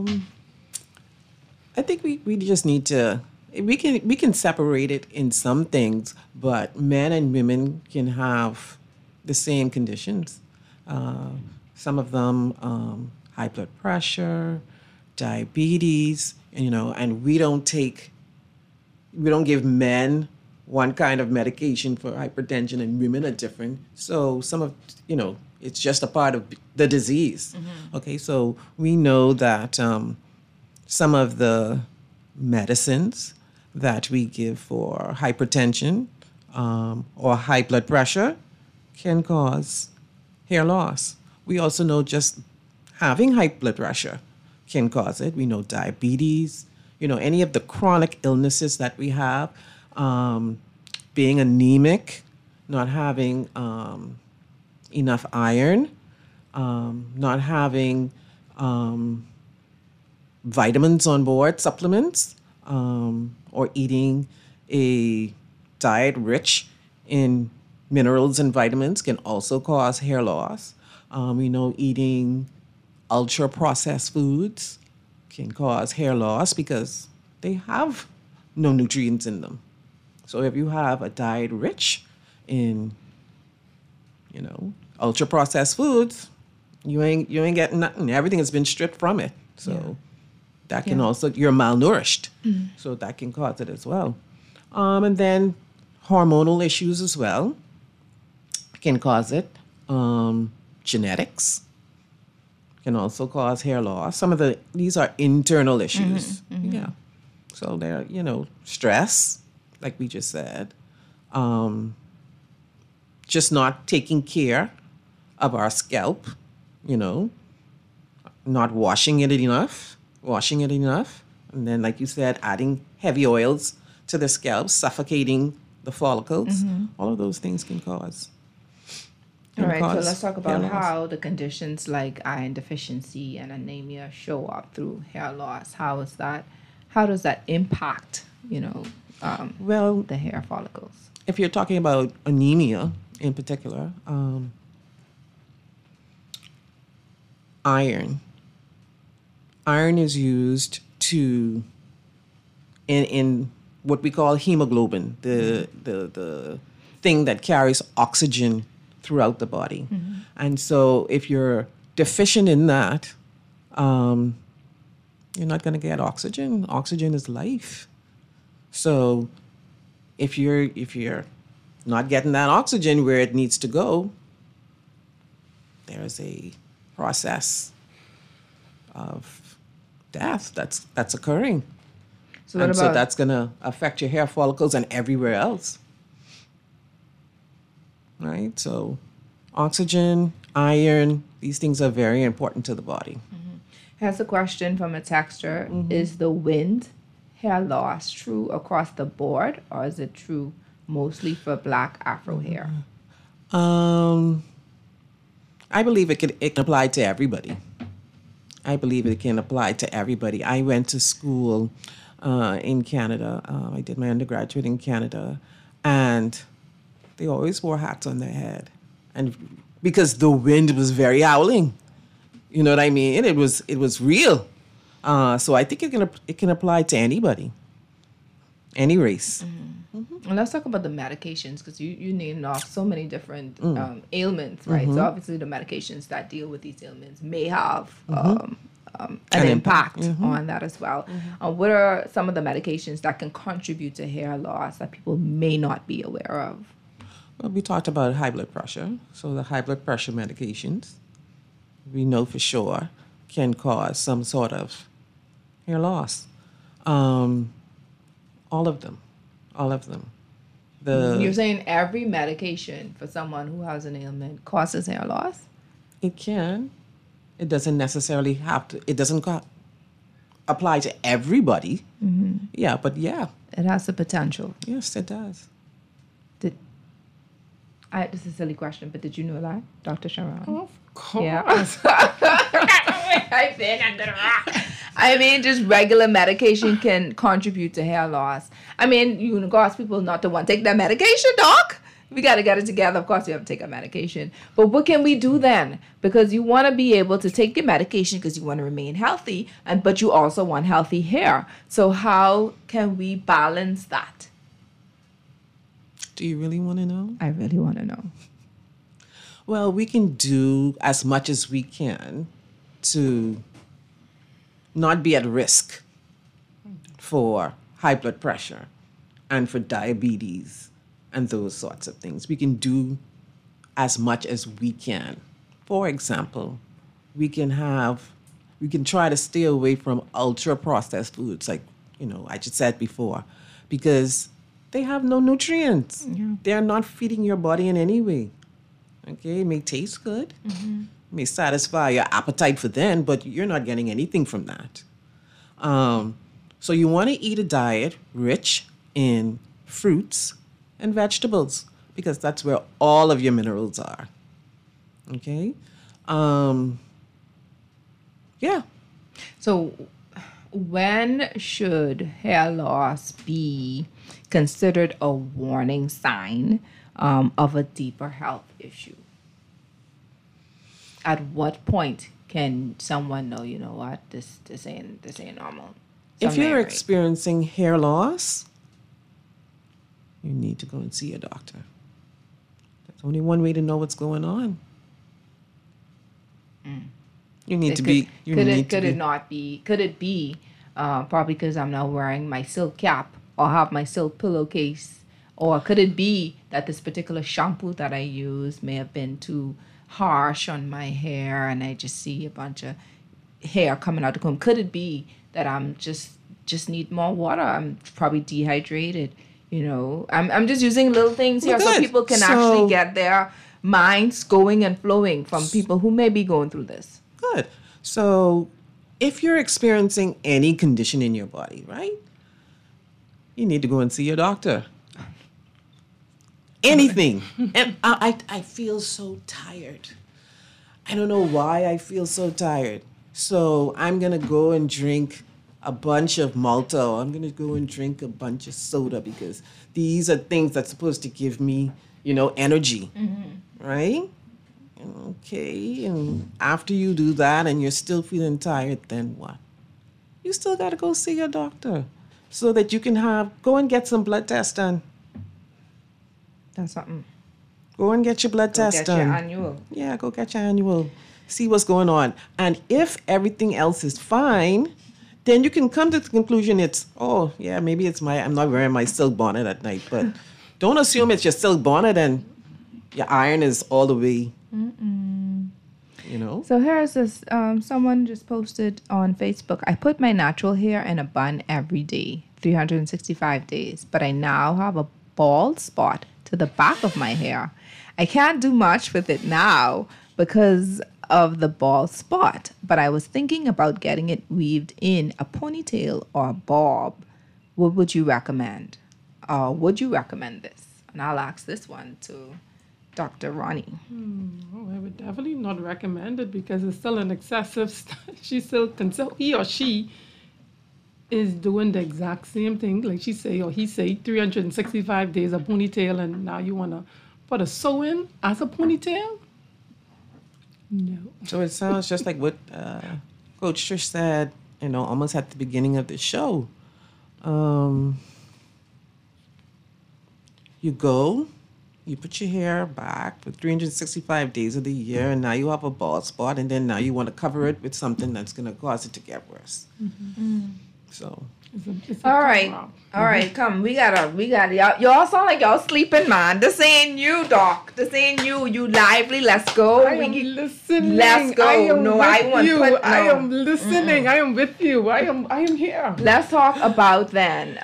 I think we just need to, we can separate it in some things, but men and women can have the same conditions. Some of them, high blood pressure, diabetes, and we don't give men one kind of medication for hypertension, and women are different. So some of, it's just a part of the disease. Mm-hmm. Okay, so we know that some of the medicines that we give for hypertension or high blood pressure can cause hair loss. We also know just having high blood pressure can cause it. We know diabetes, any of the chronic illnesses that we have, being anemic, not having enough iron, not having vitamins on board, supplements, or eating a diet rich in minerals and vitamins can also cause hair loss. Eating ultra-processed foods can cause hair loss because they have no nutrients in them. So if you have a diet rich in, ultra-processed foods, you ain't getting nothing. Everything has been stripped from it. So that can also, you're malnourished. Mm-hmm. So that can cause it as well. And then hormonal issues as well can cause it. Genetics can also cause hair loss. These are internal issues. Yeah. So they're, stress, like we just said, just not taking care of our scalp, not washing it enough, and then, like you said, adding heavy oils to the scalp, suffocating the follicles. All of those things can cause. All right, so let's talk about hair loss. how the conditions like iron deficiency and anemia show up through hair loss. How does that impact, Well, the hair follicles? if you're talking about anemia in particular, iron is used in what we call hemoglobin, the thing that carries oxygen throughout the body. And so if you're deficient in that, you're not going to get oxygen. Oxygen is life. So if you're not getting that oxygen where it needs to go, there's a process of death that's occurring. So what And about so that's going to affect your hair follicles and everywhere else. Right? So oxygen, iron, these things are very important to the body. Has a question from a texter. Is the wind hair loss true across the board, or is it true mostly for black Afro hair? I believe it can apply to everybody. I went to school in Canada. I did my undergraduate in Canada, and they always wore hats on their head, and because the wind was very howling. You know what I mean? It was real. So I think it can apply to anybody, any race. And let's talk about the medications, because you named off so many different ailments, right? So obviously the medications that deal with these ailments may have an impact on that as well. What are some of the medications that can contribute to hair loss that people may not be aware of? Well, we talked about high blood pressure. So the high blood pressure medications, we know for sure, can cause some sort of hair loss. All of them. You're saying every medication for someone who has an ailment causes hair loss? It can. It doesn't necessarily have to. It doesn't apply to everybody. Yeah, but yeah. It has the potential. Yes, it does. This is a silly question, but did you know that, Dr. Sharon? Of course. Yeah. I've been under the rock. I mean, just regular medication can contribute to hair loss. I mean, you cause people not to want to take that medication, doc. We got to get it together. Of course, you have to take a medication. But what can we do then? Because you want to be able to take your medication because you want to remain healthy, but you also want healthy hair. So how can we balance that? Do you really want to know? I really want to know. Well, we can do as much as we can to not be at risk for high blood pressure and for diabetes and those sorts of things. We can do as much as we can. For example, we can try to stay away from ultra processed foods, like, I just said before, because they have no nutrients. Yeah. They're not feeding your body in any way. Okay, it may taste good, may satisfy your appetite for then, but you're not getting anything from that. So you want to eat a diet rich in fruits and vegetables, because that's where all of your minerals are. Okay? Yeah. So when should hair loss be considered a warning sign of a deeper health issue? At what point can someone know, you know what, this ain't normal? If you're Something ain't experiencing hair loss, you need to go and see a doctor. There's only one way to know what's going on. You need right. to be. Could it be probably because I'm not wearing my silk cap or have my silk pillowcase, or could it be that this particular shampoo that I use may have been too harsh on my hair and I just see a bunch of hair coming out the comb. Could it be that I'm just need more water? I'm probably dehydrated. I'm just using little things here so people can actually get their minds going and flowing from people who may be going through this. Good. So if you're experiencing any condition in your body, right, you need to go and see your doctor. Anything. And I feel so tired. I don't know why I feel so tired. So I'm going to go and drink a bunch of Malta, or I'm going to go and drink a bunch of soda, because these are things that's supposed to give me, energy, right? Okay, and after you do that and you're still feeling tired, then what? You still got to go see your doctor so that you can go and get some blood tests done. That's something. Go and get your blood test done. Get your annual. Yeah, go get your annual. See what's going on. And if everything else is fine, then you can come to the conclusion maybe I'm not wearing my silk bonnet at night. But don't assume it's your silk bonnet and your iron is all the way. So here's this, someone just posted on Facebook, I put my natural hair in a bun every day, 365 days, but I now have a bald spot to the back of my hair. I can't do much with it now because of the bald spot, but I was thinking about getting it weaved in a ponytail or a bob. What would you recommend? Would you recommend this? And I'll ask this one to Dr. Ronnie. I would definitely not recommend it because it's still an excessive. He or she is doing the exact same thing, like she say or he say, 365 days a ponytail, and now you want to put a sew-in as a ponytail? No. So it sounds just like what Coach Trish said, almost at the beginning of the show. You go, you put your hair back for 365 days of the year, and now you have a bald spot, and then now you want to cover it with something that's going to cause it to get worse. So. All right, come. We gotta. Y'all sound like y'all sleeping, man. This ain't you, Doc. This ain't you. You lively. Let's go. I am listening. Let's go. I am listening. I am with you. I am here. Let's talk about then.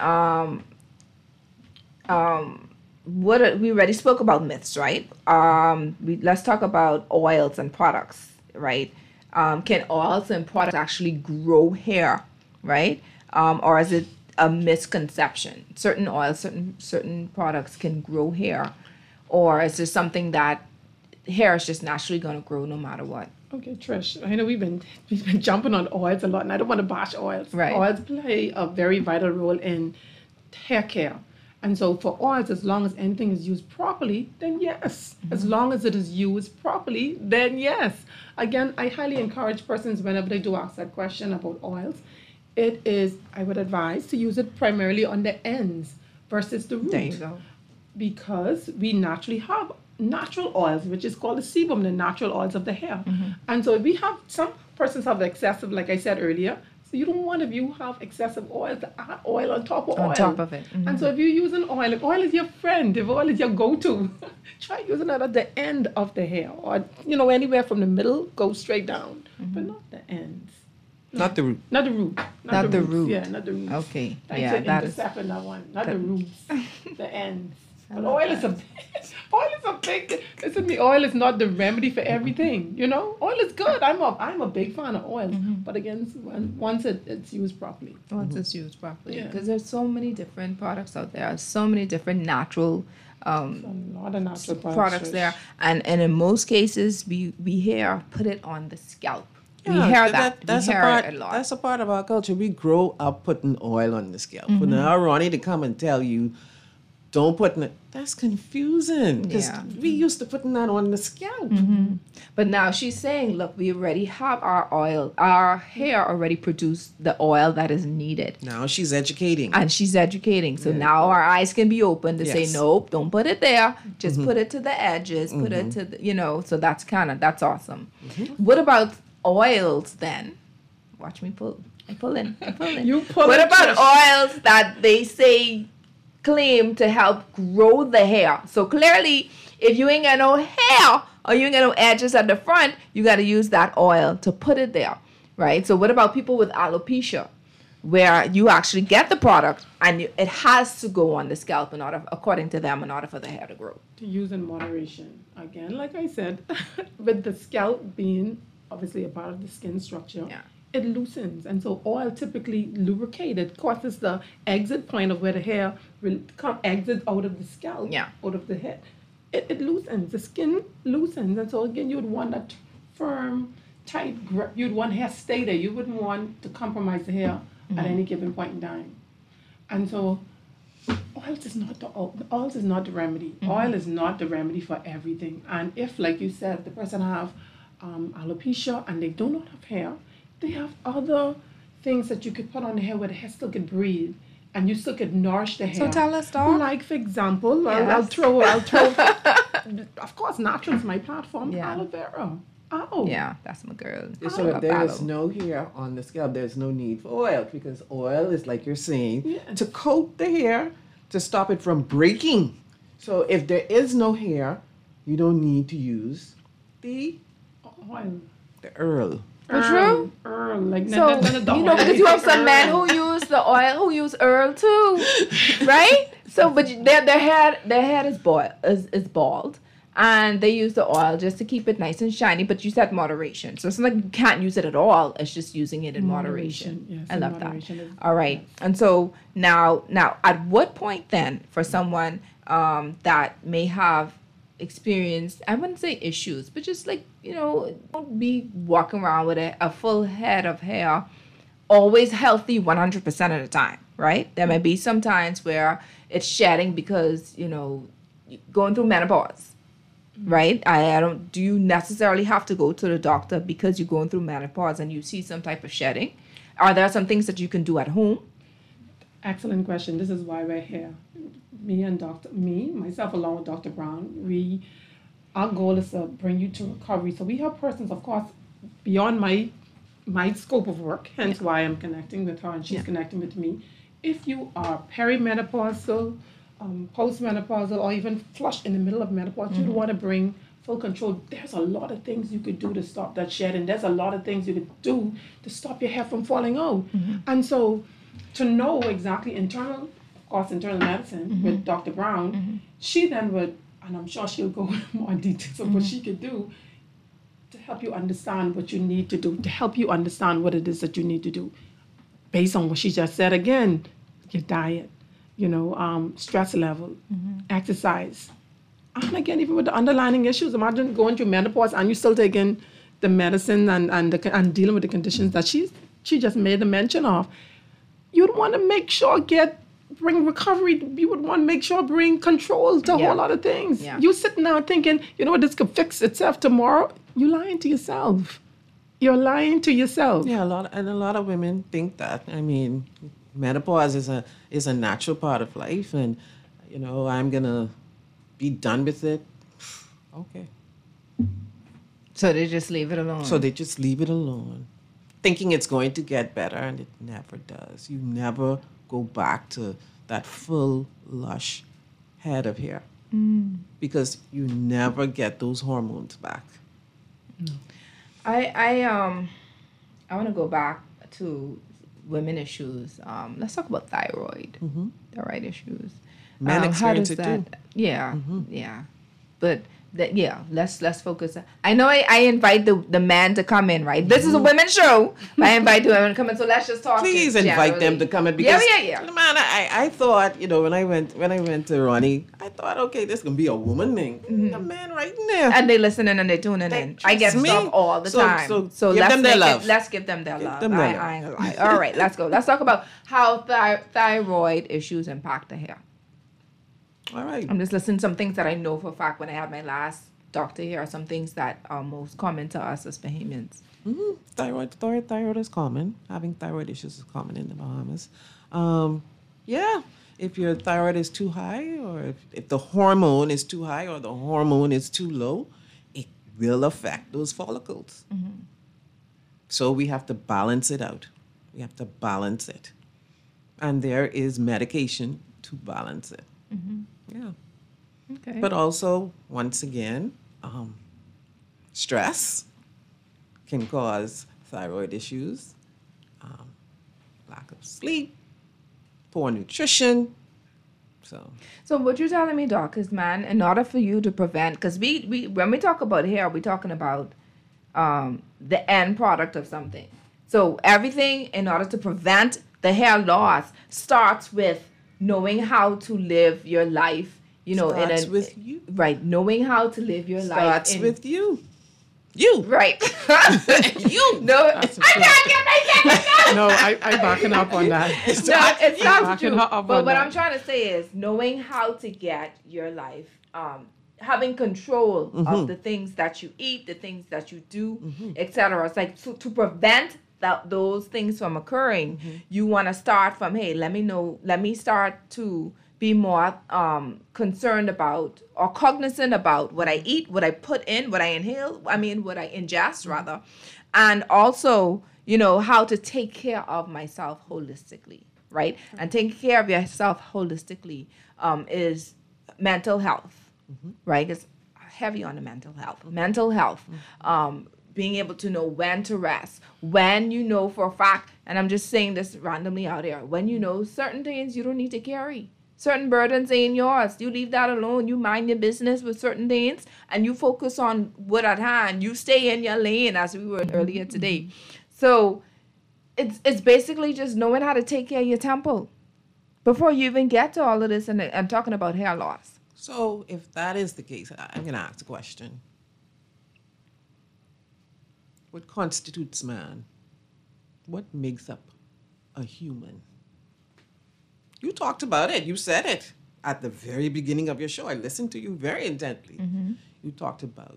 We already spoke about myths, right? Let's talk about oils and products, right? Can oils and products actually grow hair, right? Or is it a misconception? Certain oils, certain products can grow hair, or is there something that hair is just naturally going to grow no matter what? Okay, Trish, I know we've been jumping on oils a lot, and I don't want to bash oils. Right. Oils play a very vital role in hair care. And so for oils, as long as anything is used properly, then yes. As long as it is used properly, then yes. Again, I highly encourage persons whenever they do ask that question about oils, I would advise to use it primarily on the ends versus the root. There you go. Because we naturally have natural oils, which is called the sebum, the natural oils of the hair. And so if we have, some persons have excessive, like I said earlier, so you don't want, if you have excessive oil, to add oil on top of oil. On top of it. And so if you're using oil, if oil is your friend, if oil is your go-to, try using it at the end of the hair, or anywhere from the middle, go straight down, but not the ends. Not the root. Not the root. Not the root. Yeah, not the roots. Okay. Thanks Yeah, for that is. intercepting that one. Not the roots. The ends. But oil is a big. Listen, the oil is not the remedy for everything. Oil is good. I'm a big fan of oil. But again, once it's used properly. Once it's used properly, Yeah. because there's so many different products out there. So many different natural. A lot of natural products there, and in most cases we hear put it on the scalp. We Yeah, hear that. That's we a hear part. it a lot. That's a part of our culture. We grow up putting oil on the scalp. For now, Ronnie to come and tell you, don't put it. That's confusing because Yeah. we used to putting that on the scalp. But now she's saying, look, we already have our oil. Our hair already produced the oil that is needed. Now she's educating. And she's educating. So now our eyes can be open to say, Yes. nope, don't put it there. Just put it to the edges. Put it to the, so that's awesome. What about oils then? Watch me pull. I pull in. You pull What in, about Trish. oils that they say claim to help grow the hair? So clearly, if you ain't got no hair, or you ain't got no edges at the front, you got to use that oil to put it there, right? So what about people with alopecia, where you actually get the product and it has to go on the scalp in order, according to them, in order for the hair to grow? To use in moderation. Again, like I said, with the scalp being obviously a part of the skin structure, Yeah. it loosens. And so oil typically lubricates. It causes the exit point of where the hair will exit out of the scalp, Yeah. out of the head. It loosens. The skin loosens. And so again, you would want that firm, tight grip. You'd want hair stay there. You wouldn't want to compromise the hair at any given point in time. And so oils is not the remedy. Oil is not the remedy for everything. And if, like you said, the person have alopecia and they do not have hair, they have other things that you could put on the hair where the hair still could breathe and you still could nourish the hair. So tell us, Doc. Like, for example, I'll Yes. throw, of course, natural is my platform, Yeah. aloe vera. Oh. Yeah, that's my girl. So I if there love is aloe. no hair on the scalp, there's no need for oil, because oil is, like you're saying, Yeah. to coat the hair to stop it from breaking. So if there is no hair, you don't need to use the Oil. Earl. True? Earl, like So, because you have some men who use the oil, who use Earl too, right? So, but their head is bald, and they use the oil just to keep it nice and shiny. But you said moderation, so it's not like you can't use it at all. It's just using it in moderation. Yes, I in love moderation that. is- All right, and so now, at what point then, for someone that may have experienced, I wouldn't say issues, but just like, don't be walking around with a full head of hair, always healthy 100% of the time, right? There may be some times where it's shedding because, going through menopause, right? Do you necessarily have to go to the doctor because you're going through menopause and you see some type of shedding? Are there some things that you can do at home? Excellent question. This is why we're here. Myself along with Dr. Brown, our goal is to bring you to recovery. So we have persons, of course, beyond my scope of work, hence why I'm connecting with her and she's connecting with me. If you are perimenopausal, postmenopausal, or even flush in the middle of menopause, you'd want to bring full control. There's a lot of things you could do to stop that shedding. There's a lot of things you could do to stop your hair from falling out. And so to know exactly internal medicine with Dr. Brown, she then would, and I'm sure she'll go into more details of what she could do to help you understand what you need to do, to help you understand what it is that you need to do based on what she just said. Again, your diet, stress level, exercise. And again, even with the underlying issues, imagine going through menopause and you still taking the medicine and dealing with the conditions that she just made a mention of. You'd want to make sure bring recovery. You would want to make sure bring control to a whole lot of things. Yeah. You sitting now thinking, this could fix itself tomorrow. You're lying to yourself. You're lying to yourself. Yeah, a lot of women think that. I mean, menopause is a natural part of life, and I'm gonna be done with it. Okay. So they just leave it alone. So they just leave it alone, thinking it's going to get better, and it never does. You never go back to that full, lush head of hair because you never get those hormones back. No. I want to go back to women issues. Let's talk about thyroid issues. Men experience it too. Yeah, yeah. But let's focus. I know I invite the man to come in, right? This is a women's show. I invite the women to come in, so let's just talk. Please invite them to come in because yeah. Man, I thought, when I went to Ronnie, I thought, okay, this is gonna be a woman thing. The man right in there. And they listening and they tuning in. I get stuff all the time. So give them their love. Let's give them their love. Them their love. I ain't gonna lie. All right, let's go. Let's talk about how thyroid issues impact the hair. All right. I'm just listing some things that I know for a fact when I had my last doctor here, some things that are most common to us as Bahamians. Thyroid is common. Having thyroid issues is common in the Bahamas. If your thyroid is too high, or if the hormone is too high or the hormone is too low, it will affect those follicles. So we have to balance it out. We have to balance it. And there is medication to balance it. Yeah. Okay. But also, once again, Stress can cause thyroid issues, lack of sleep, poor nutrition. So what you're telling me, Doc, is, man, in order for you to prevent, because we when we talk about hair, we're talking about the end product of something. So everything in order to prevent the hair loss starts with knowing how to live your life. You know, Starts with you. Right, knowing how to live your life. Starts with you. You. Right. You. No, I can't get my No, I backing up on that. No, it's not Backing true. her up But on what that. I'm trying to say is knowing how to get your life, having control of the things that you eat, the things that you do, etc. It's like to prevent those things from occurring. You want to start from, hey, let me start to be more concerned about or cognizant about what I eat, what I put in, what I ingest rather, and also, you know, how to take care of myself holistically, right? And taking care of yourself holistically is mental health, right? It's heavy on the mental health. Mental health, being able to know when to rest, when you know for a fact, and I'm just saying this randomly out here, when you know certain things you don't need to carry. Certain burdens ain't yours. You leave that alone. You mind your business with certain things and you focus on what at hand. You stay in your lane, as we were earlier today. So it's basically just knowing how to take care of your temple before you even get to all of this and talking about hair loss. So if that is the case, I'm going to ask a question. What constitutes man? What makes up a human? You talked about it. You said it at the very beginning of your show. I listened to you very intently. You talked about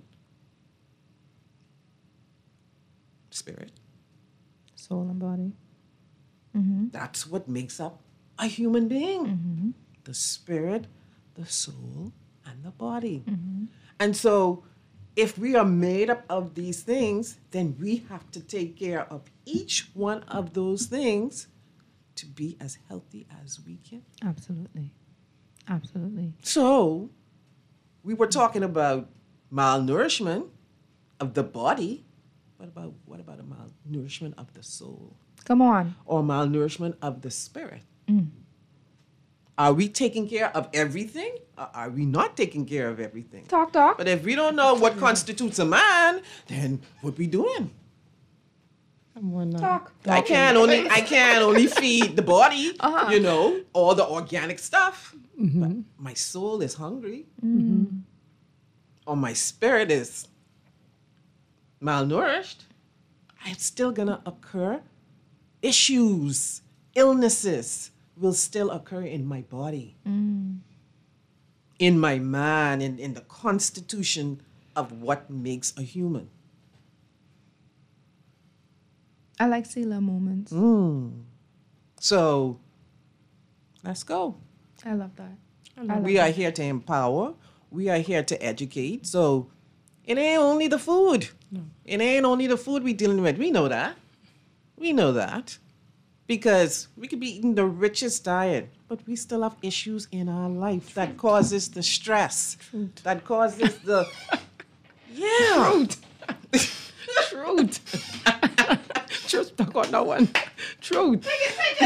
spirit. Soul and body. That's what makes up a human being. The spirit, the soul, and the body. And so if we are made up of these things, then we have to take care of each one of those things to be as healthy as we can. Absolutely. Absolutely. So we were talking about malnourishment of the body. What about a malnourishment of the soul? Come on. Or malnourishment of the spirit? Are we taking care of everything? Or are we not taking care of everything? Talk. But if we don't know what constitutes a man, then what we doing? Talk. I can't only feed the body, you know, all the organic stuff. But my soul is hungry. Or my spirit is malnourished. It's still gonna occur. Issues, illnesses will still occur in my body. In my man, in the constitution of what makes a human. I like Selah moments. So, let's go. I love that. We are here to empower. We are here to educate. So, it ain't only the food. It ain't only the food we're dealing with. We know that. Because we could be eating the richest diet, but we still have issues in our life that causes the stress. That causes the... Yeah. Truth. Truth, talk on that one. Truth. Take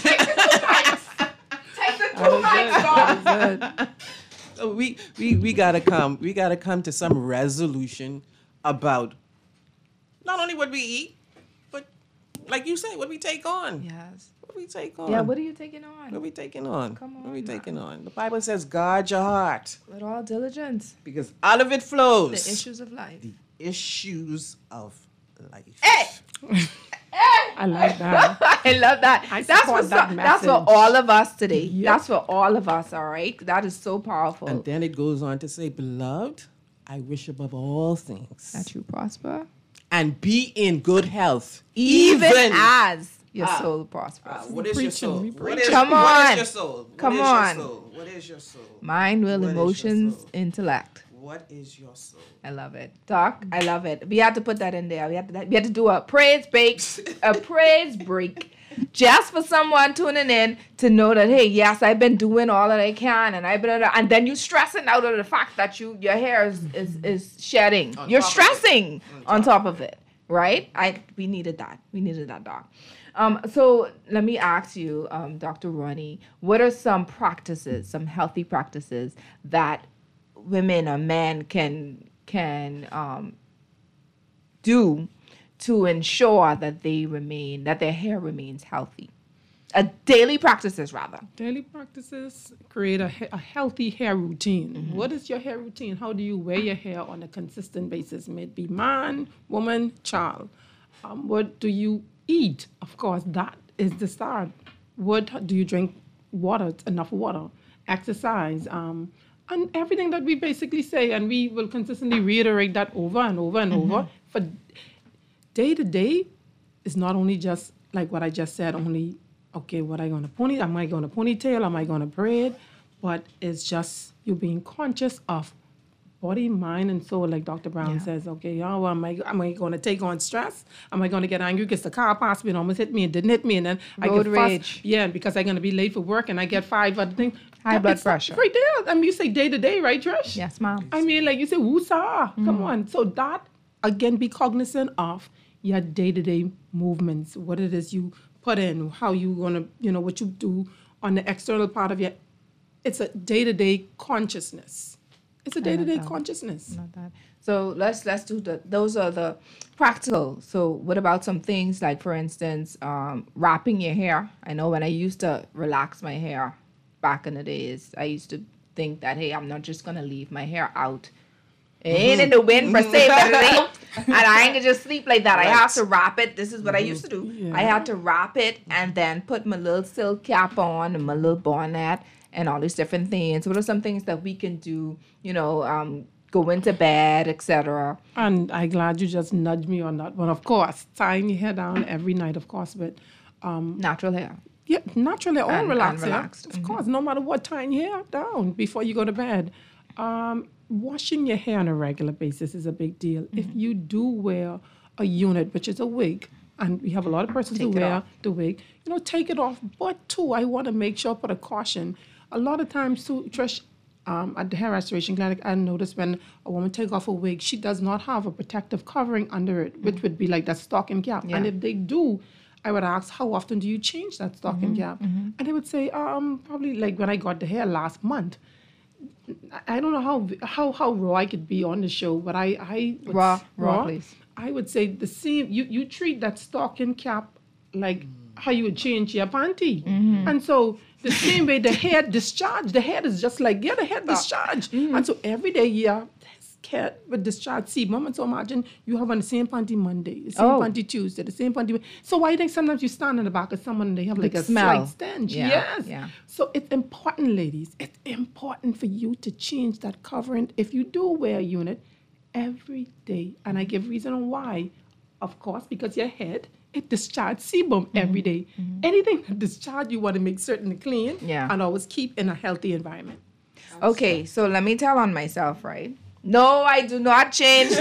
the two mics off. So we gotta come to some resolution about not only what we eat, but like you say, what we take on. Yes. What we take on. Yeah, what are you taking on? What we taking on? Come on, What we man. taking on? The Bible says, guard your heart, With all diligence. because out of it flows The issues of life. the issues of life. Hey! I like that. I love that. I That's support for that that's for message. all of us today. That's for all of us, all right? That is so powerful. And then it goes on to say, beloved, I wish above all things that you prosper. and be in good health, Even as your soul prospers. What is your soul? What is, Come what on. is your soul? Come what is on. Your soul? What is your soul? Mind, will, What is your emotions, soul? intellect. What is your soul? I love it. Doc, I love it. We had to put that in there. We had to do a praise break. A praise break. just for someone tuning in to know that, hey, yes, I've been doing all that I can, and then you stressing out of the fact that your hair is shedding. You're stressing on top of it, right? We needed that. We needed that, Doc. So let me ask you, Dr. Ronnie, what are some practices, some healthy practices that women or men can do to ensure that their hair remains healthy? Daily practices, rather. Daily practices create a healthy hair routine. What is your hair routine? How do you wear your hair on a consistent basis? May it be man, woman, child. What do you eat? Of course, that is the start. What do you drink? Water, enough water. Exercise. And everything that we basically say, and we will consistently reiterate that over and over and over. For day to day, is not only just like what I just said, only, okay, what am I going to ponytail? Am I going to ponytail? Am I going to braid? But it's just you being conscious of body, mind, and soul, like Dr. Brown says. Okay, am I going to take on stress? Am I going to get angry because the car passed me and almost hit me and didn't hit me, and then I get rage? Yeah, because I'm going to be late for work and I get 5 other things. High blood pressure. Right there. I mean, you say day to day, right, Trish? Yes, ma'am. I mean, like you say, woosah. Come on. So that, again, be cognizant of your day-to-day movements, what it is you put in, how you going to, what you do on the external part of your, it's a day-to-day consciousness. It's a day-to-day consciousness. Not that. So let's do those are the practical. So what about some things like, for instance, wrapping your hair? I know when I used to relax my hair back in the days, I used to think that, hey, I'm not just going to leave my hair out. It ain't in the wind per se, but and I ain't gonna just sleep like that. Right. I have to wrap it. This is what I used to do. Yeah. I had to wrap it and then put my little silk cap on and my little bonnet and all these different things. What are some things that we can do, go into bed, etc.? And I'm glad you just nudged me on that one. Of course, tying your hair down every night, of course, but... natural hair. Yeah, naturally, all relaxed. Relaxed. Of course, no matter what, tying your hair down before you go to bed. Washing your hair on a regular basis is a big deal. If you do wear a unit, which is a wig, and we have a lot of persons who wear the wig, take it off. But too, I want to make sure, put a caution. A lot of times too, Trish, at the hair restoration clinic, I noticed when a woman takes off a wig, she does not have a protective covering under it, which would be like that stocking cap. Yeah. And if they do, I would ask, how often do you change that stocking cap? And they would say, probably like when I got the hair last month. I don't know how raw I could be on the show, but I would raw, please. I would say the same. You treat that stocking cap like how you would change your panty, and so the same way the hair discharge. The hair is just like the hair discharge, and so every day hair with discharge sebum, and so imagine you have on the same panty Monday, the same panty Tuesday, the same panty. So why do you think sometimes you stand in the back of someone and they have like a smell. slight stench? Yeah. Yes. Yeah. So it's important, ladies. It's important for you to change that covering if you do wear a unit every day. And I give reason on why. Of course, because your head, it discharges sebum every day. Anything that discharge, you want to make certain clean and always keep in a healthy environment. Okay, so let me tell on myself, right? No, I do not change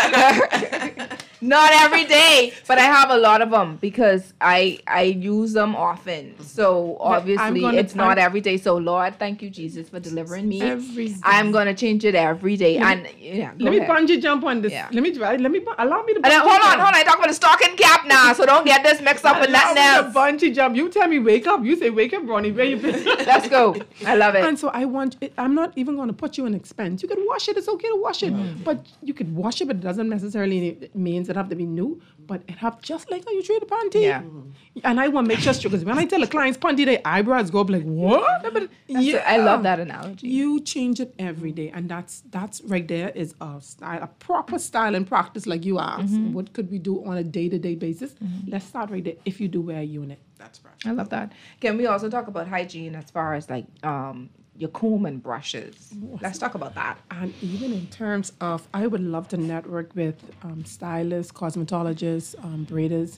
the not every day, but I have a lot of them because I use them often. So obviously it's not every day. So Lord, thank you, Jesus, for delivering me. I'm gonna change it every day. Let me bungee jump on this. Yeah. Let me allow me to. Hold on. I talk about the stocking cap now, so don't get this mixed up with nothing else. Bungee jump. You tell me wake up. You say wake up, Ronnie. Where you been? Let's go. I love it. And so I'm not even going to put you in expense. You can wash it. It's okay to wash it, but you could wash it, but it doesn't necessarily means it have to be new. But it have just like how you treat a panty. Yeah. And I want to make sure, because when I tell a client's panty, their eyebrows go up like, what? I love that analogy. You change it every day, and that's right there is a style, a proper style and practice, like you asked. What could we do on a day-to-day basis? Let's start right there. If you do wear a unit, that's right. I love that. Can we also talk about hygiene as far as like your comb and brushes? Let's talk about that. And even in terms of, I would love to network with stylists, cosmetologists, braiders.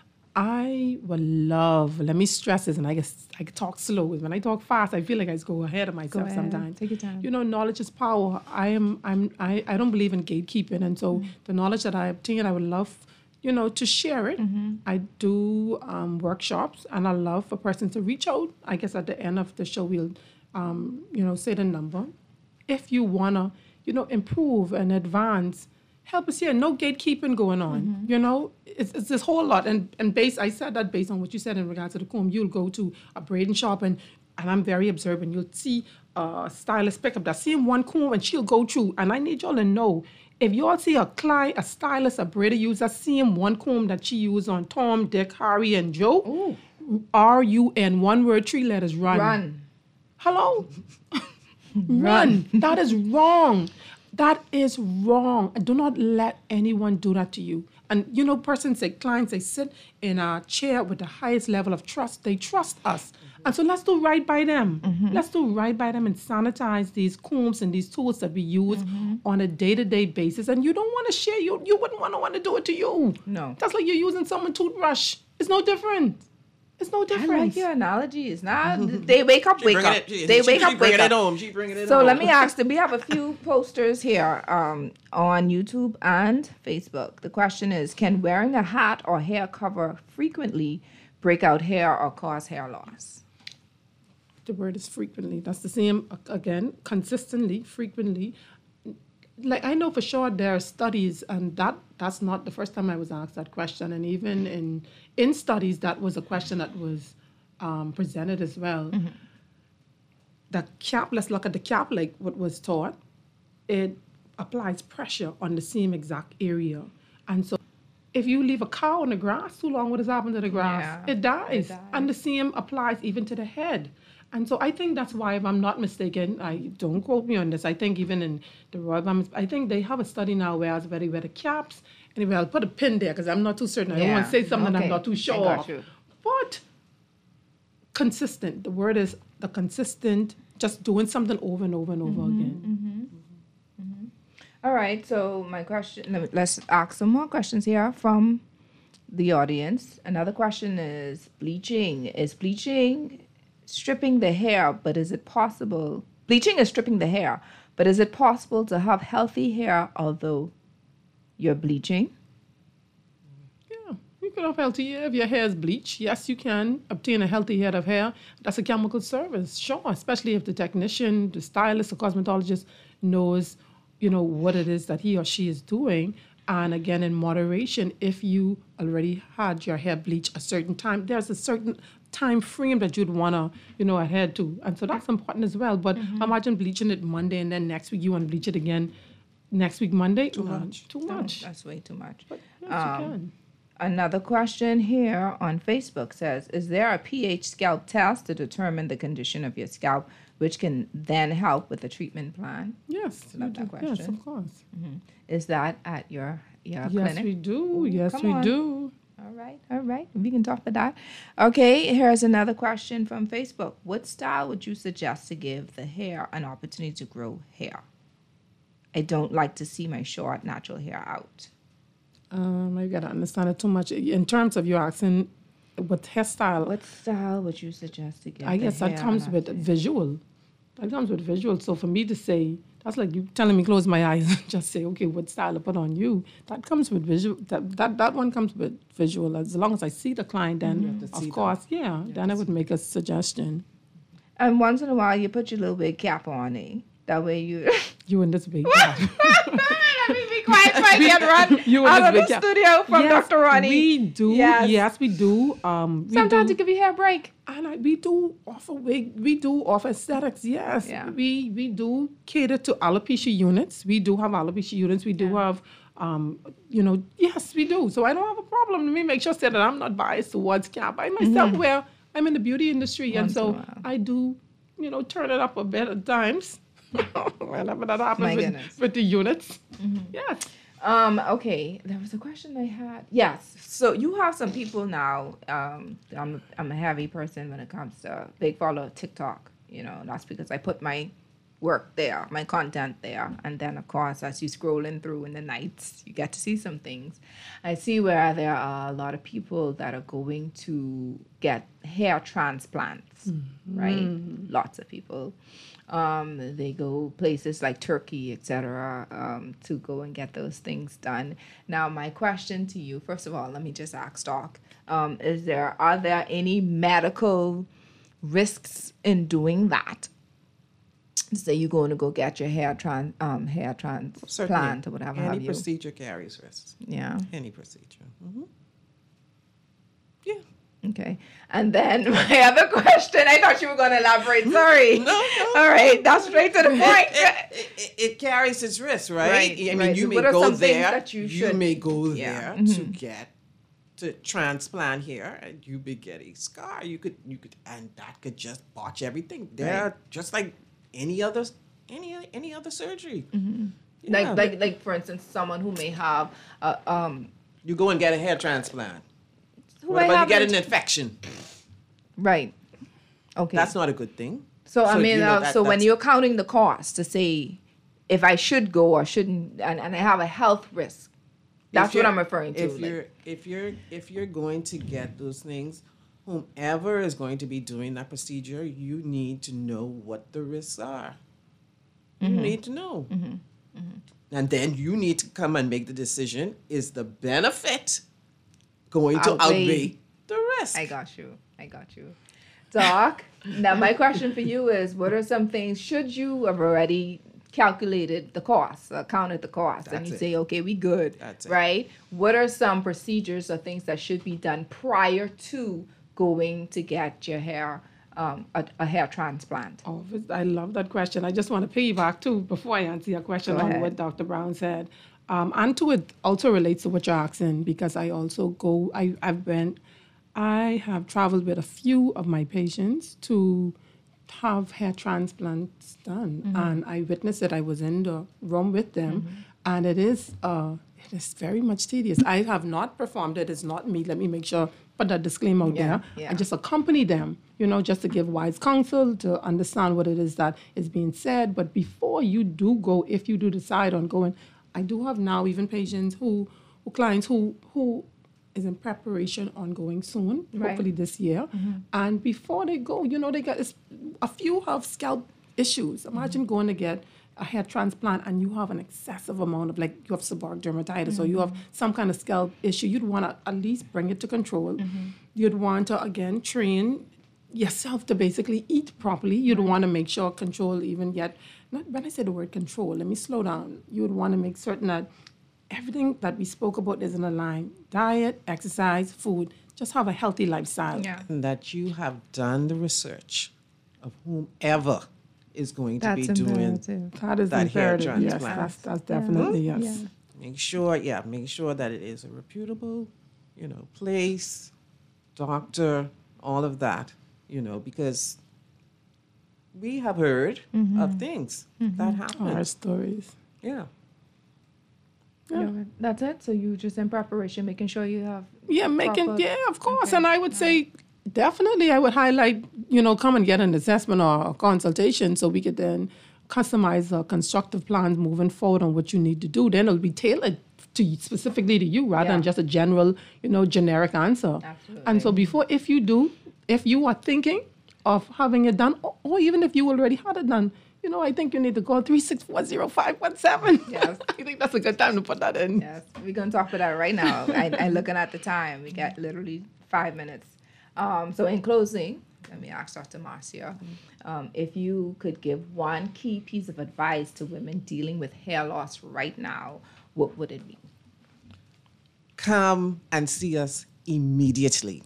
I would love, let me stress this, and I guess I talk slow. When I talk fast, I feel like I just go ahead of myself sometimes. Take your time. Knowledge is power. I don't believe in gatekeeping. And so the knowledge that I obtain, I would love, to share it. I do workshops, and I love for persons to reach out. I guess at the end of the show, we'll, say the number. If you want to, improve and advance, help us here. No gatekeeping going on. It's this whole lot. And I said that based on what you said in regards to the comb. You'll go to a braiding shop, and I'm very observant. You'll see a stylist pick up that same one comb, and she'll go through. And I need y'all to know, if y'all see a client, a stylist, a braider use that same one comb that she used on Tom, Dick, Harry, and Joe, R-U-N, one word, 3 letters, run. Run. Hello? Run. That is wrong. That is wrong. And do not let anyone do that to you. And, clients, they sit in a chair with the highest level of trust. They trust us. And so let's do right by them. Let's do right by them and sanitize these combs and these tools that we use on a day-to-day basis. And you don't want to share. You wouldn't want to do it to you. No. That's like you're using someone's toothbrush. It's no different. It's no difference. I like your analogy. It's not. They wake up. They wake up. She bringing it home. So let me ask. We have a few posters here on YouTube and Facebook. The question is: can wearing a hat or hair cover frequently break out hair or cause hair loss? The word is frequently. That's the same again. Consistently, frequently. Like I know for sure there are studies, and that's not the first time I was asked that question. And even in studies, that was a question that was presented as well. The cap. Let's look at the cap. Like what was taught, it applies pressure on the same exact area, and so if you leave a cow on the grass too long, what has happened to the grass? Yeah, it dies. it dies. And the same applies even to the head. And so I think that's why, if I'm not mistaken, I don't quote me on this, I think even in the Royal Bahamas, I think they have a study now where they wear the caps. Anyway, I'll put a pin there because I'm not too certain. I don't want to say something I'm not too sure of. But consistent. The word is the consistent, just doing something over and over and over again. All right. So my question. Let's ask some more questions here from the audience. Another question is bleaching. Is bleaching stripping the hair, but is it possible? Bleaching is stripping the hair, but is it possible to have healthy hair although you're bleaching? Yeah, you can have healthy hair if your hair is bleached. Yes, you can obtain a healthy head of hair. That's a chemical service, sure, especially if the technician, the stylist, or cosmetologist knows, what it is that he or she is doing. And again, in moderation, if you already had your hair bleached a certain time, there's a certain time frame that you'd want to, adhere to. And so that's important as well. But imagine bleaching it Monday and then next week you want to bleach it again next week Monday. Too much. No, that's way too much. But yes, you can. Another question here on Facebook says, is there a pH scalp test to determine the condition of your scalp, which can then help with the treatment plan? Yes, I love that question. Yes, of course. Is that at your clinic? Yes, we do. Yes, come we on. do. All right. We can talk about that. Okay, here's another question from Facebook. What style would you suggest to give the hair an opportunity to grow hair? I don't like to see my short, natural hair out. I gotta understand it too much. In terms of you asking what hairstyle. What style would you suggest to give I guess that comes with visual. That comes with visual. So for me to say, that's like you telling me close my eyes and just say, okay, what style to put on you. That comes with visual. That one comes with visual. As long as I see the client, then of course, then I would make a suggestion. And once in a while, you put your little big cap on, eh? That way you... You in this big cap. Let me be quiet so I can run out of the studio from Dr. Ronnie. We do. Yes, we do. Sometimes you give your hair a break. And we do offer wig. We do offer aesthetics. Yes. Yeah. We do cater to alopecia units. We do have alopecia units. We do have, yes, we do. So I don't have a problem. Let me make sure that I'm not biased towards cap. I myself I'm in the beauty industry. And so I do, turn it up a bit at times. Whenever that happens with the units. Yes. Okay, there was a question I had. Yes. So you have some people now. I'm a heavy person when it comes to big follow TikTok. That's because I put my work there, my content there. And then, of course, as you're scrolling through in the nights, you get to see some things. I see where there are a lot of people that are going to get hair transplants, right? Lots of people. They go places like Turkey, etc., to go and get those things done. Now, my question to you, first of all, let me just ask Doc, are there any medical risks in doing that? Say you're going to go get your hair transplant or whatever have Any you. procedure carries risks. Yeah. Any procedure. Yeah. Okay. And then my other question, I thought you were going to elaborate. Sorry. No. All right. That's straight to the point. It carries its risks, right? Right, I mean, right. you So may what are go some things there. that you You should- may go Yeah. there to get to transplant here, and you may get a scar. You could, and that could just botch everything. They're just like any other surgery. Yeah. Like for instance, someone who may have You go and get a hair transplant. who What may about you have get an- an infection? right. Okay. That's not a good thing. So I mean, you know, so when that's- you're counting the cost to say if I should go or shouldn't, and I have a health risk, that's what I'm referring to. If you're going to get those things, whomever is going to be doing that procedure, you need to know what the risks are. You need to know. And then you need to come and make the decision, is the benefit going to outweigh the risk? I got you. Doc, now my question for you is, what are some things, should you have already calculated the cost, counted the cost, and That's you it. say, okay, we good, That's it. right? What are some procedures or things that should be done prior to going to get your hair, a hair transplant? Oh, I love that question. I just want to piggyback too before I answer your question Go on ahead. what Dr. Brown said. And to it also relates to what you're asking, because I also go, I have traveled with a few of my patients to have hair transplants done, and I witnessed it. I was in the room with them, and it is very much tedious. I have not performed it. It's not me. Let me make sure, put that disclaimer out there. yeah. I just accompany them, just to give wise counsel, to understand what it is that is being said. But before you do go, if you do decide on going, I do have now even patients clients who is in preparation on going soon, Right. hopefully this year. And before they go, they got a few have scalp issues. Imagine going to get a hair transplant and you have an excessive amount of, like, you have seborrheic dermatitis or you have some kind of scalp issue. You'd want to at least bring it to control. You'd want to, again, train yourself to basically eat properly. You'd want to make sure control even yet. Not when I say the word control, let me slow down. You would want to make certain that everything that we spoke about is in a line. Diet, exercise, food. Just have a healthy lifestyle. Yeah. And that you have done the research of whomever is going to be doing That is that hair imperative. Yes, transplant. that's definitely yes. Make sure that it is a reputable, place, doctor, all of that, because we have heard of things that happen. Our stories. Yeah. That's it. So you just in preparation, making sure you have proper- Of course. And I would say definitely I would highlight, come and get an assessment or a consultation so we could then customize a constructive plan moving forward on what you need to do. Then it'll be tailored specifically to you rather than just a general, generic answer. Absolutely. And so if you are thinking of having it done, or even if you already had it done, I think you need to call 3640517. Yes. I think that's a good time to put that in. Yes, we're going to talk about that right now. I'm looking at the time. We got literally 5 minutes. So in closing, let me ask Dr. Marcia, if you could give one key piece of advice to women dealing with hair loss right now, what would it be? Come and see us immediately.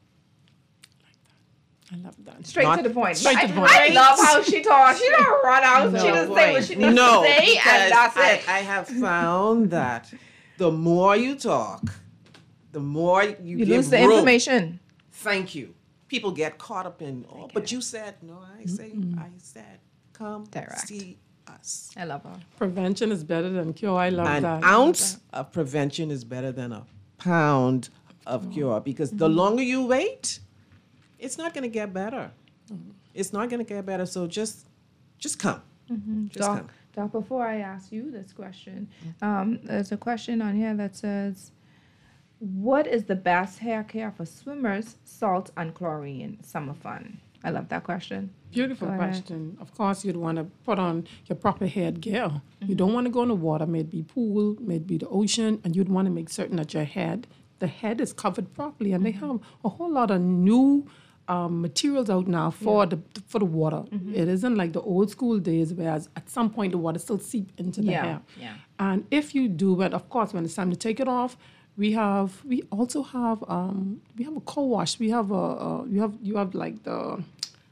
I love that. Straight Not- to the point. straight to the point. I love how she talks. She don't run out. She just say what she needs to say, because and that's it. I have found that the more you talk, the more you give lose the room. information. Thank you. People get caught up in, but you said, no, I said, come Direct. see us. I love her. Prevention is better than cure. I love An that. ounce of prevention is better than a pound of cure, because the longer you wait, it's not going to get better. It's not going to get better. So just come. Doc, before I ask you this question, there's a question on here that says, what is the best hair care for swimmers, salt and chlorine? Summer fun. I love that question. Beautiful Go ahead. question. Of course, you'd want to put on your proper head gear. You don't want to go in the water, may it be pool, may it be the ocean, and you'd want to make certain that the head is covered properly. And they have a whole lot of new materials out now for the water. It isn't like the old school days where at some point the water still seep into the hair. Yeah. And if you do it, of course, when it's time to take it off, we also have a co-wash. You have like the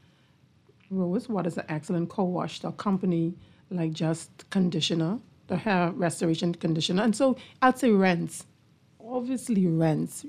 Rose Water's an excellent co-wash. The company like just conditioner, the hair restoration conditioner, and so I'd say rinse. Obviously, rinse.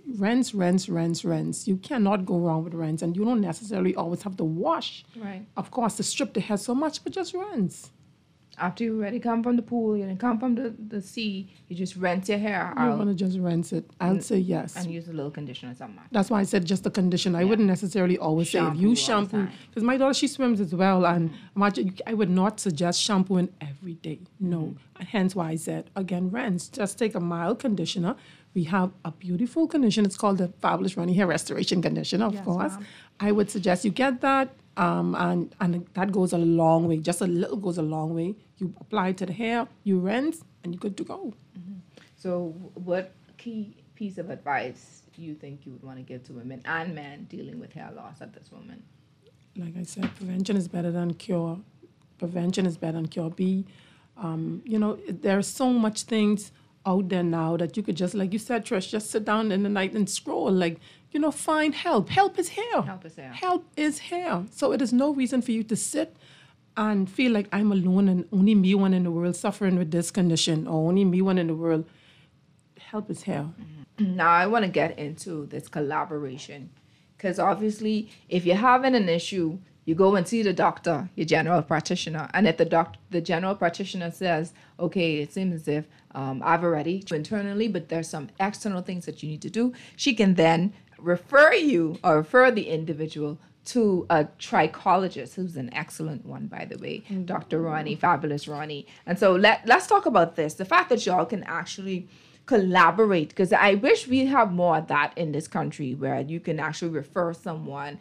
You cannot go wrong with rinse, and you don't necessarily always have to wash. Right. Of course, to strip the hair so much, but just rinse. After you already come from the pool, you didn't come from the sea, you just rinse your hair You out want to just rinse it. I'll say yes. and use a little conditioner somewhere. That's why I said just the conditioner. I wouldn't necessarily always say if Shampoo you all the shampoo, time. because my daughter, she swims as well, and I would not suggest shampooing every day. No. Hence why I said, again, rinse. Just take a mild conditioner. We have a beautiful conditioner. It's called the Fabulous Ronnie Hair Restoration Conditioner, of course. ma'am. I would suggest you get that, and that goes a long way. Just a little goes a long way. You apply it to the hair, you rinse, and you're good to go. So what key piece of advice you think you would want to give to women and men dealing with hair loss at this moment? Like I said, prevention is better than cure. Prevention is better than cure. There are so much things out there now that you could just, like you said, Trish, just sit down in the night and scroll. Find help. Help is here. Help is here. Help is here. So it is no reason for you to sit and feel like I'm alone and only me one in the world suffering with this condition, or only me one in the world. Help is here. Now I want to get into this collaboration, because obviously if you're having an issue, you go and see the doctor, your general practitioner, and if the general practitioner says, okay, it seems as if I've already internally, but there's some external things that you need to do, she can then refer the individual to a trichologist, who's an excellent one, by the way, Dr. Ronnie, Fabulous Ronnie. And so let's talk about this, the fact that y'all can actually collaborate, because I wish we have more of that in this country, where you can actually refer someone,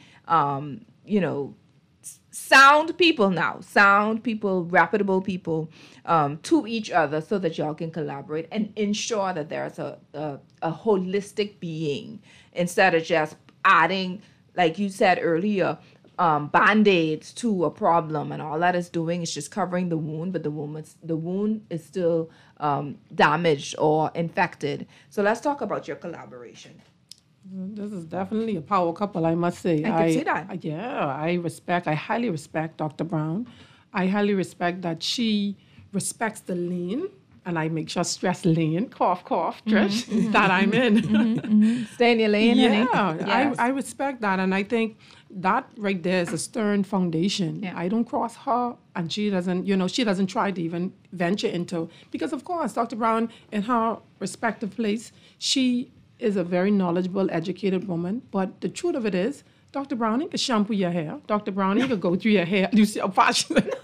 sound people, reputable people, to each other, so that y'all can collaborate and ensure that there's a holistic being, instead of just adding, like you said earlier, Band-Aids to a problem, and all that is doing is just covering the wound, but the wound is still damaged or infected. So let's talk about your collaboration. This is definitely a power couple, I must say. I can see that. I highly respect Dr. Brown. I highly respect that she respects the lane, and I make sure stress lane, cough, Trish, that I'm in. Stay in your lane, honey. Yeah, I respect that, and I think that right there is a stern foundation. Yeah. I don't cross her, and she doesn't try to even venture into, because of course, Dr. Brown, in her respective place, she is a very knowledgeable, educated woman, but the truth of it is, Dr. Browning could shampoo your hair. Dr. Browning could go through your hair. You see how passionate.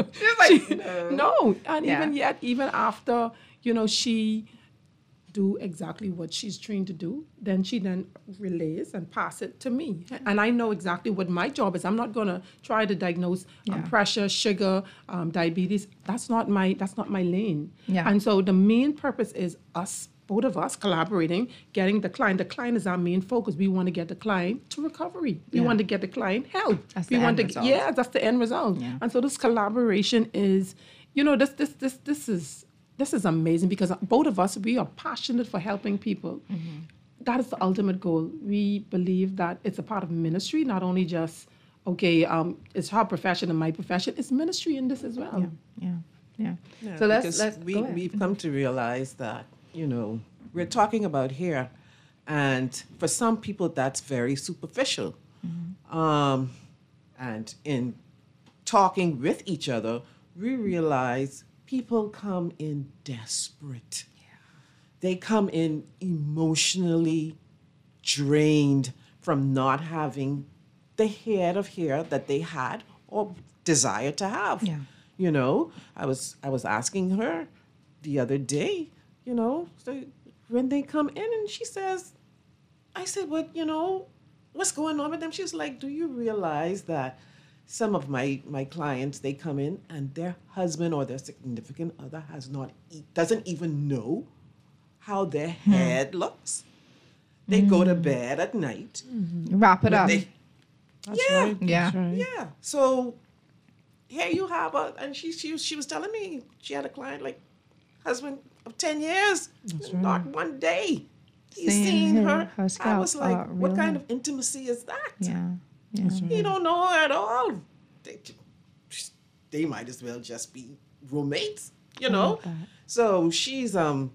No. And even after, she do exactly what she's trained to do, then she relays and pass it to me. And I know exactly what my job is. I'm not going to try to diagnose pressure, sugar, diabetes. That's not my lane. Yeah. And so the main purpose is both of us collaborating, getting the client. The client is our main focus. We want to get the client to recovery. We want to get the client help. That's the end result. Yeah, that's the end result. Yeah. And so this collaboration is, this is amazing, because both of us, we are passionate for helping people. Mm-hmm. That is the ultimate goal. We believe that it's a part of ministry, not only just, it's her profession and my profession, it's ministry in this as well. Yeah. So let's we've come to realize that, we're talking about hair, and for some people that's very superficial. Mm-hmm. And in talking with each other, we realize people come in desperate. Yeah. They come in emotionally drained from not having the head of hair that they had or desire to have. Yeah. You know, I was asking her the other day, you know, so when they come in and she says, I said, "What, you know, what's going on with them?" She's like, "Do you realize that some of my clients, they come in and their husband or their significant other doesn't even know how their head looks. They go to bed at night. Wrap it up. That's Yeah. right. Yeah. That's right. Yeah. So here you have and she was telling me she had a client like husband of 10 years, not one day. He's Seeing seen her I scalp, was like, what real kind hair. of intimacy is that? Yeah. Yeah. He don't know her at all. They might as well just be roommates, you know. So she's and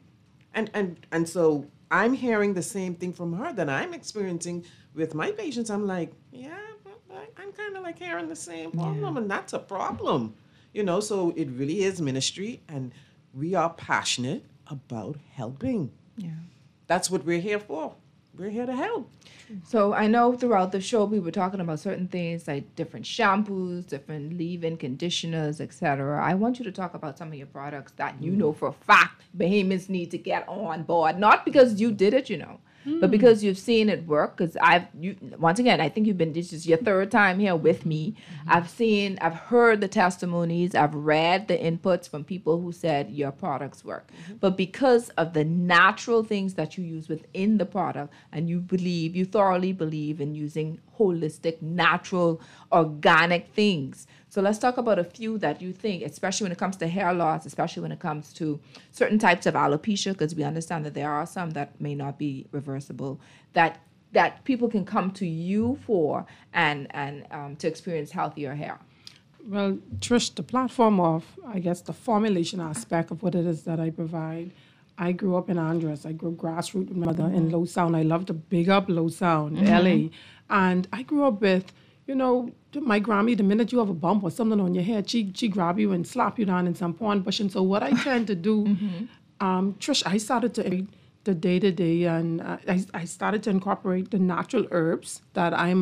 so I'm hearing the same thing from her that I'm experiencing with my patients. I'm like, yeah, but I'm kind of like hearing the same problem, and that's a problem, you know. So it really is ministry, and we are passionate about helping. Yeah. That's what we're here for. We're here to help. So I know throughout the show we were talking about certain things like different shampoos, different leave-in conditioners, etc. I want you to talk about some of your products that you know for a fact Bahamians need to get on board. Not because you did it, you know, but because you've seen it work. Because once again, I think this is your third time here with me. I've heard the testimonies, I've read the inputs from people who said your products work. But because of the natural things that you use within the product, and you thoroughly believe in using holistic, natural, organic things. So let's talk about a few that you think, especially when it comes to hair loss, especially when it comes to certain types of alopecia, because we understand that there are some that may not be reversible, that people can come to you for and to experience healthier hair. Well, Trish, the platform of, I guess, the formulation aspect of what it is that I provide. I grew up in Andros. I grew grassroots with my mother in Low Sound. I love to big up Low Sound, LA. And I grew up with, you know, my Grammy, the minute you have a bump or something on your head, she grab you and slap you down in some pawn bush. And so what I tend to do, Trish, I started to the day-to-day, and I started to incorporate the natural herbs that I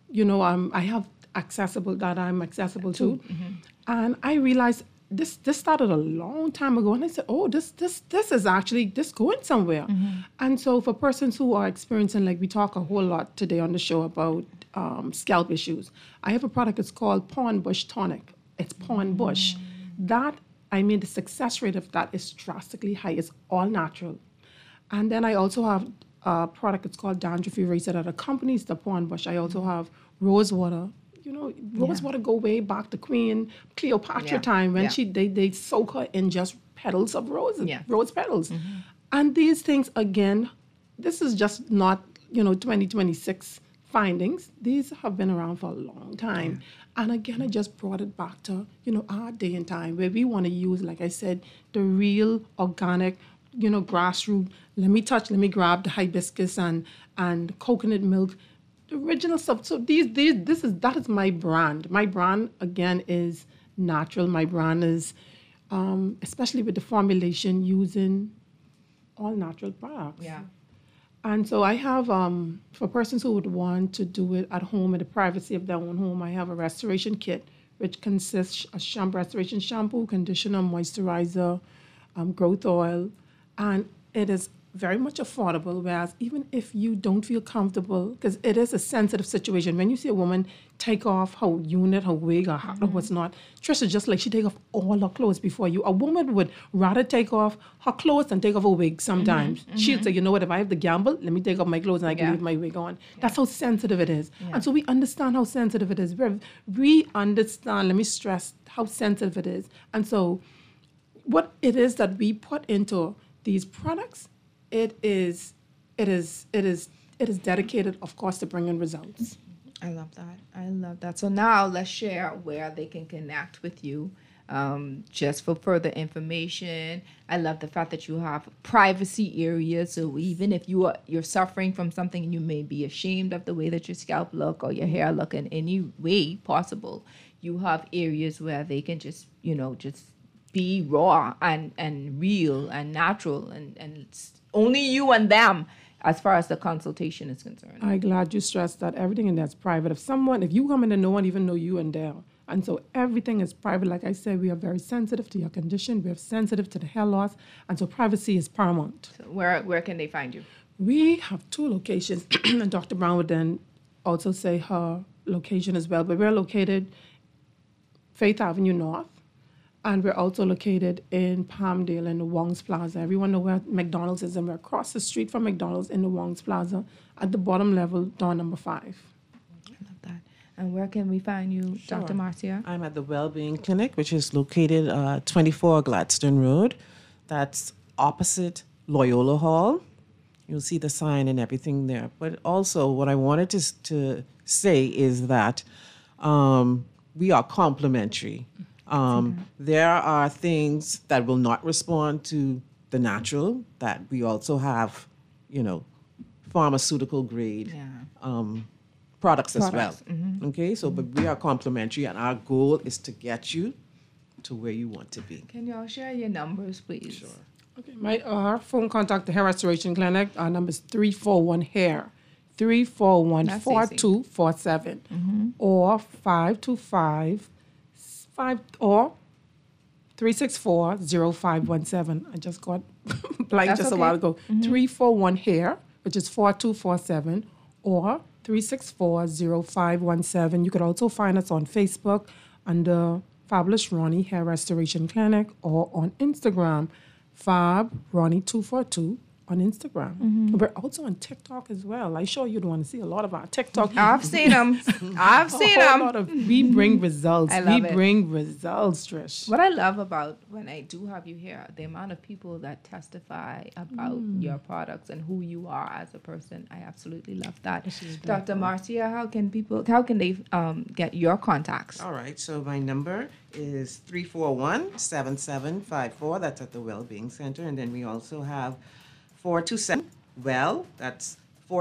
have accessible to. And I realized this started a long time ago, and I said, oh, this is actually going somewhere. And so for persons who are experiencing, like we talk a whole lot today on the show about scalp issues, I have a product, it's called Pawn Bush Tonic. It's Pawn Bush. The success rate of that is drastically high. It's all natural. And then I also have a product, it's called Dandruff Eraser, that accompanies the Pawn Bush. I also have rose water. You know, rose water go way back to Queen Cleopatra time when they soak her in just petals of roses, rose petals. And these things, again, this is just not, 2026 findings. These have been around for a long time. And again, I just brought it back to, our day and time where we want to use, like I said, the real organic, grassroots. Let me grab the hibiscus and coconut milk. The original stuff. So that is my brand. My brand again is natural. My brand is, especially with the formulation, using all natural products. Yeah. And so I have, for persons who would want to do it at home in the privacy of their own home, I have a restoration kit, which consists of restoration shampoo, conditioner, moisturizer, growth oil, and it is very much affordable, whereas even if you don't feel comfortable, because it is a sensitive situation. When you see a woman take off her unit, her wig, her hat, or what's not, Trisha, just like she take off all her clothes before you. A woman would rather take off her clothes than take off a wig sometimes. She'd say, you know what, if I have to gamble, let me take off my clothes and I can leave my wig on. That's how sensitive it is. And so we understand how sensitive it is. We understand, let me stress, how sensitive it is. And so what it is that we put into these products, it is dedicated, of course, to bringing results. I love that. So now let's share where they can connect with you, just for further information. I love the fact that you have privacy areas. So even if you're suffering from something and you may be ashamed of the way that your scalp look or your hair look in any way possible, you have areas where they can just be raw and real and natural and it's only you and them as far as the consultation is concerned. I'm glad you stressed that everything in there is private. If you come in and no one even know you and them, And so everything is private. Like I said, we are very sensitive to your condition. We are sensitive to the hair loss. And so privacy is paramount. So where can they find you? We have 2 locations. And Dr. Brown would then also say her location as well. But we're located Faith Avenue North. And we're also located in Palmdale in the Wong's Plaza. Everyone knows where McDonald's is, and we're across the street from McDonald's in the Wong's Plaza at the bottom level, door number 5. I love that. And where can we find you, Dr. Marcia? I'm at the Wellbeing Clinic, which is located 24 Gladstone Road. That's opposite Loyola Hall. You'll see the sign and everything there. But also, what I wanted to say is that we are complementary. There are things that will not respond to the natural that we also have, pharmaceutical grade products as well. Mm-hmm. Okay, so but we are complementary, and our goal is to get you to where you want to be. Can you all share your numbers, please? Sure. Okay, our phone contact, the Hair Restoration Clinic, our number is 341-HAIR, 341-4247, or 525 or 364-0517. I just got blank That's just okay. a while ago. 341-HAIR, which is 4247, or 364-0517. You could also find us on Facebook under Fabulous Ronnie Hair Restoration Clinic, or on Instagram, Fab Ronnie 242 on Instagram. We're also on TikTok as well. I'm sure you'd want to see a lot of our TikTok. I've seen them. I've seen them. We bring results. I love it. Bring results, Trish. What I love about when I do have you here, the amount of people that testify about your products and who you are as a person. I absolutely love that. Dr. Marcia, how can they get your contacts? All right, so my number is 341-7754. That's at the Wellbeing Center. And then we also have 427-WELL. That's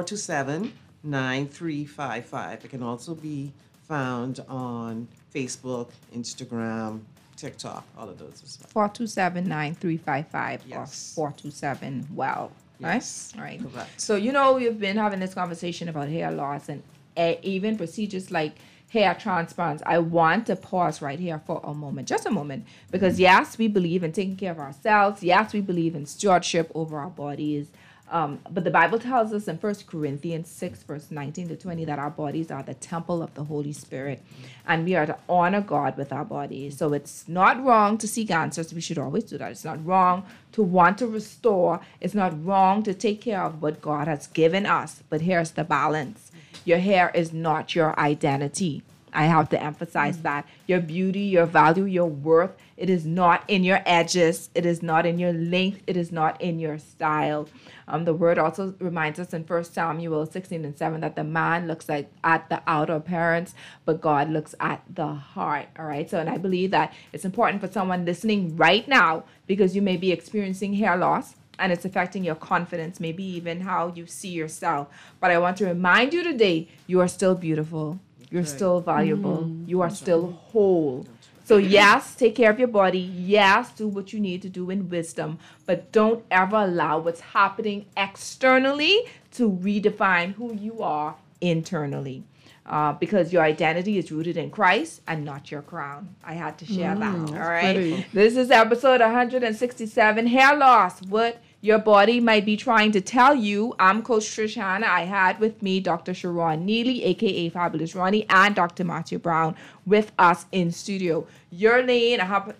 427-9355. It can also be found on Facebook, Instagram, TikTok, all of those as well. 427-9355 Yes. or 427-WELL. Yes, Right? All right. correct. So, we've been having this conversation about hair loss and even procedures like hair transplants. I want to pause right here for a moment, just a moment, because yes, we believe in taking care of ourselves. Yes, we believe in stewardship over our bodies. But the Bible tells us in 1 Corinthians 6, verse 19 to 20, that our bodies are the temple of the Holy Spirit, and we are to honor God with our bodies. So it's not wrong to seek answers. We should always do that. It's not wrong to want to restore. It's not wrong to take care of what God has given us. But here's the balance. Your hair is not your identity. I have to emphasize that. Your beauty, your value, your worth, it is not in your edges. It is not in your length. It is not in your style. The word also reminds us in 1 Samuel 16:7 that the man looks at the outer appearance, but God looks at the heart. All right. So, and I believe that it's important for someone listening right now, because you may be experiencing hair loss and it's affecting your confidence, maybe even how you see yourself. But I want to remind you today, you are still beautiful. You're still valuable. You are still whole. So yes, take care of your body. Yes, do what you need to do in wisdom. But don't ever allow what's happening externally to redefine who you are internally. Because your identity is rooted in Christ and not your crown. I had to share that. All right. pretty. This is episode 167, Hair Loss. What your body might be trying to tell you. I'm Coach Trish Hanna. I had with me Dr. Sharon Neely, a.k.a. Fabulous Ronnie, and Dr. Matthew Brown with us in studio. Your Lane,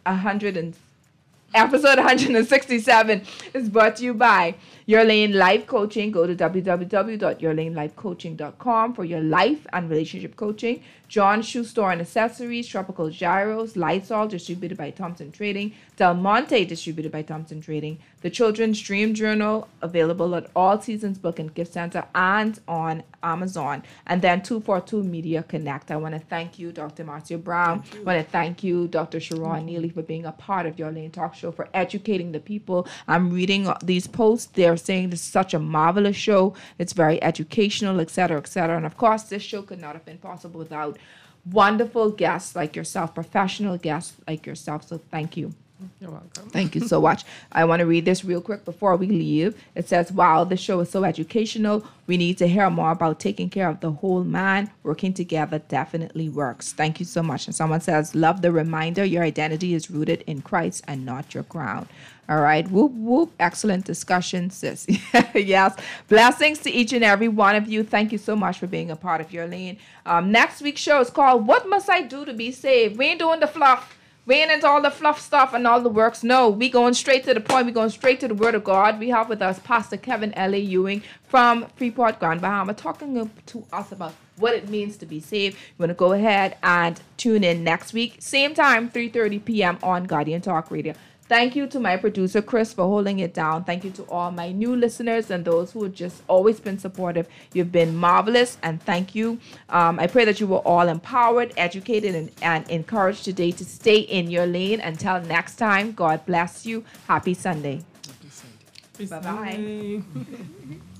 episode 167 is brought to you by Your Lane Life Coaching. Go to www.yourlanelifecoaching.com for your life and relationship coaching. John Shoe Store and Accessories, Tropical Gyros, Lysol, distributed by Thompson Trading, Del Monte, distributed by Thompson Trading, the Children's Dream Journal, available at All Seasons Book and Gift Center and on Amazon, and then 242 Media Connect. I want to thank you, Dr. Marcia Brown. I want to thank you, Dr. Sharon Neely, for being a part of Your Lane Talk Show, for educating the people. I'm reading these posts. They're saying this is such a marvelous show. It's very educational, et cetera, et cetera. And of course, this show could not have been possible without wonderful guests like yourself, professional guests like yourself. So thank you. You're welcome. Thank you so much. I want to read this real quick before we leave. It says, wow, this show is so educational. We need to hear more about taking care of the whole man. Working together definitely works. Thank you so much. And someone says, love the reminder your identity is rooted in Christ and not your crown. All right. Whoop, whoop. Excellent discussion, sis. Yes. Blessings to each and every one of you. Thank you so much for being a part of Your Lane. Next week's show is called What Must I Do to Be Saved? We ain't doing the fluff. We ain't into all the fluff stuff and all the works. No, we going straight to the point. We going straight to the Word of God. We have with us Pastor Kevin L.A. Ewing from Freeport, Grand Bahama, talking to us about what it means to be saved. You want to go ahead and tune in next week. Same time, 3:30 p.m. on Guardian Talk Radio. Thank you to my producer, Chris, for holding it down. Thank you to all my new listeners and those who have just always been supportive. You've been marvelous, and thank you. I pray that you were all empowered, educated, and encouraged today to stay in your lane. Until next time, God bless you. Happy Sunday. Happy Sunday. Bye-bye.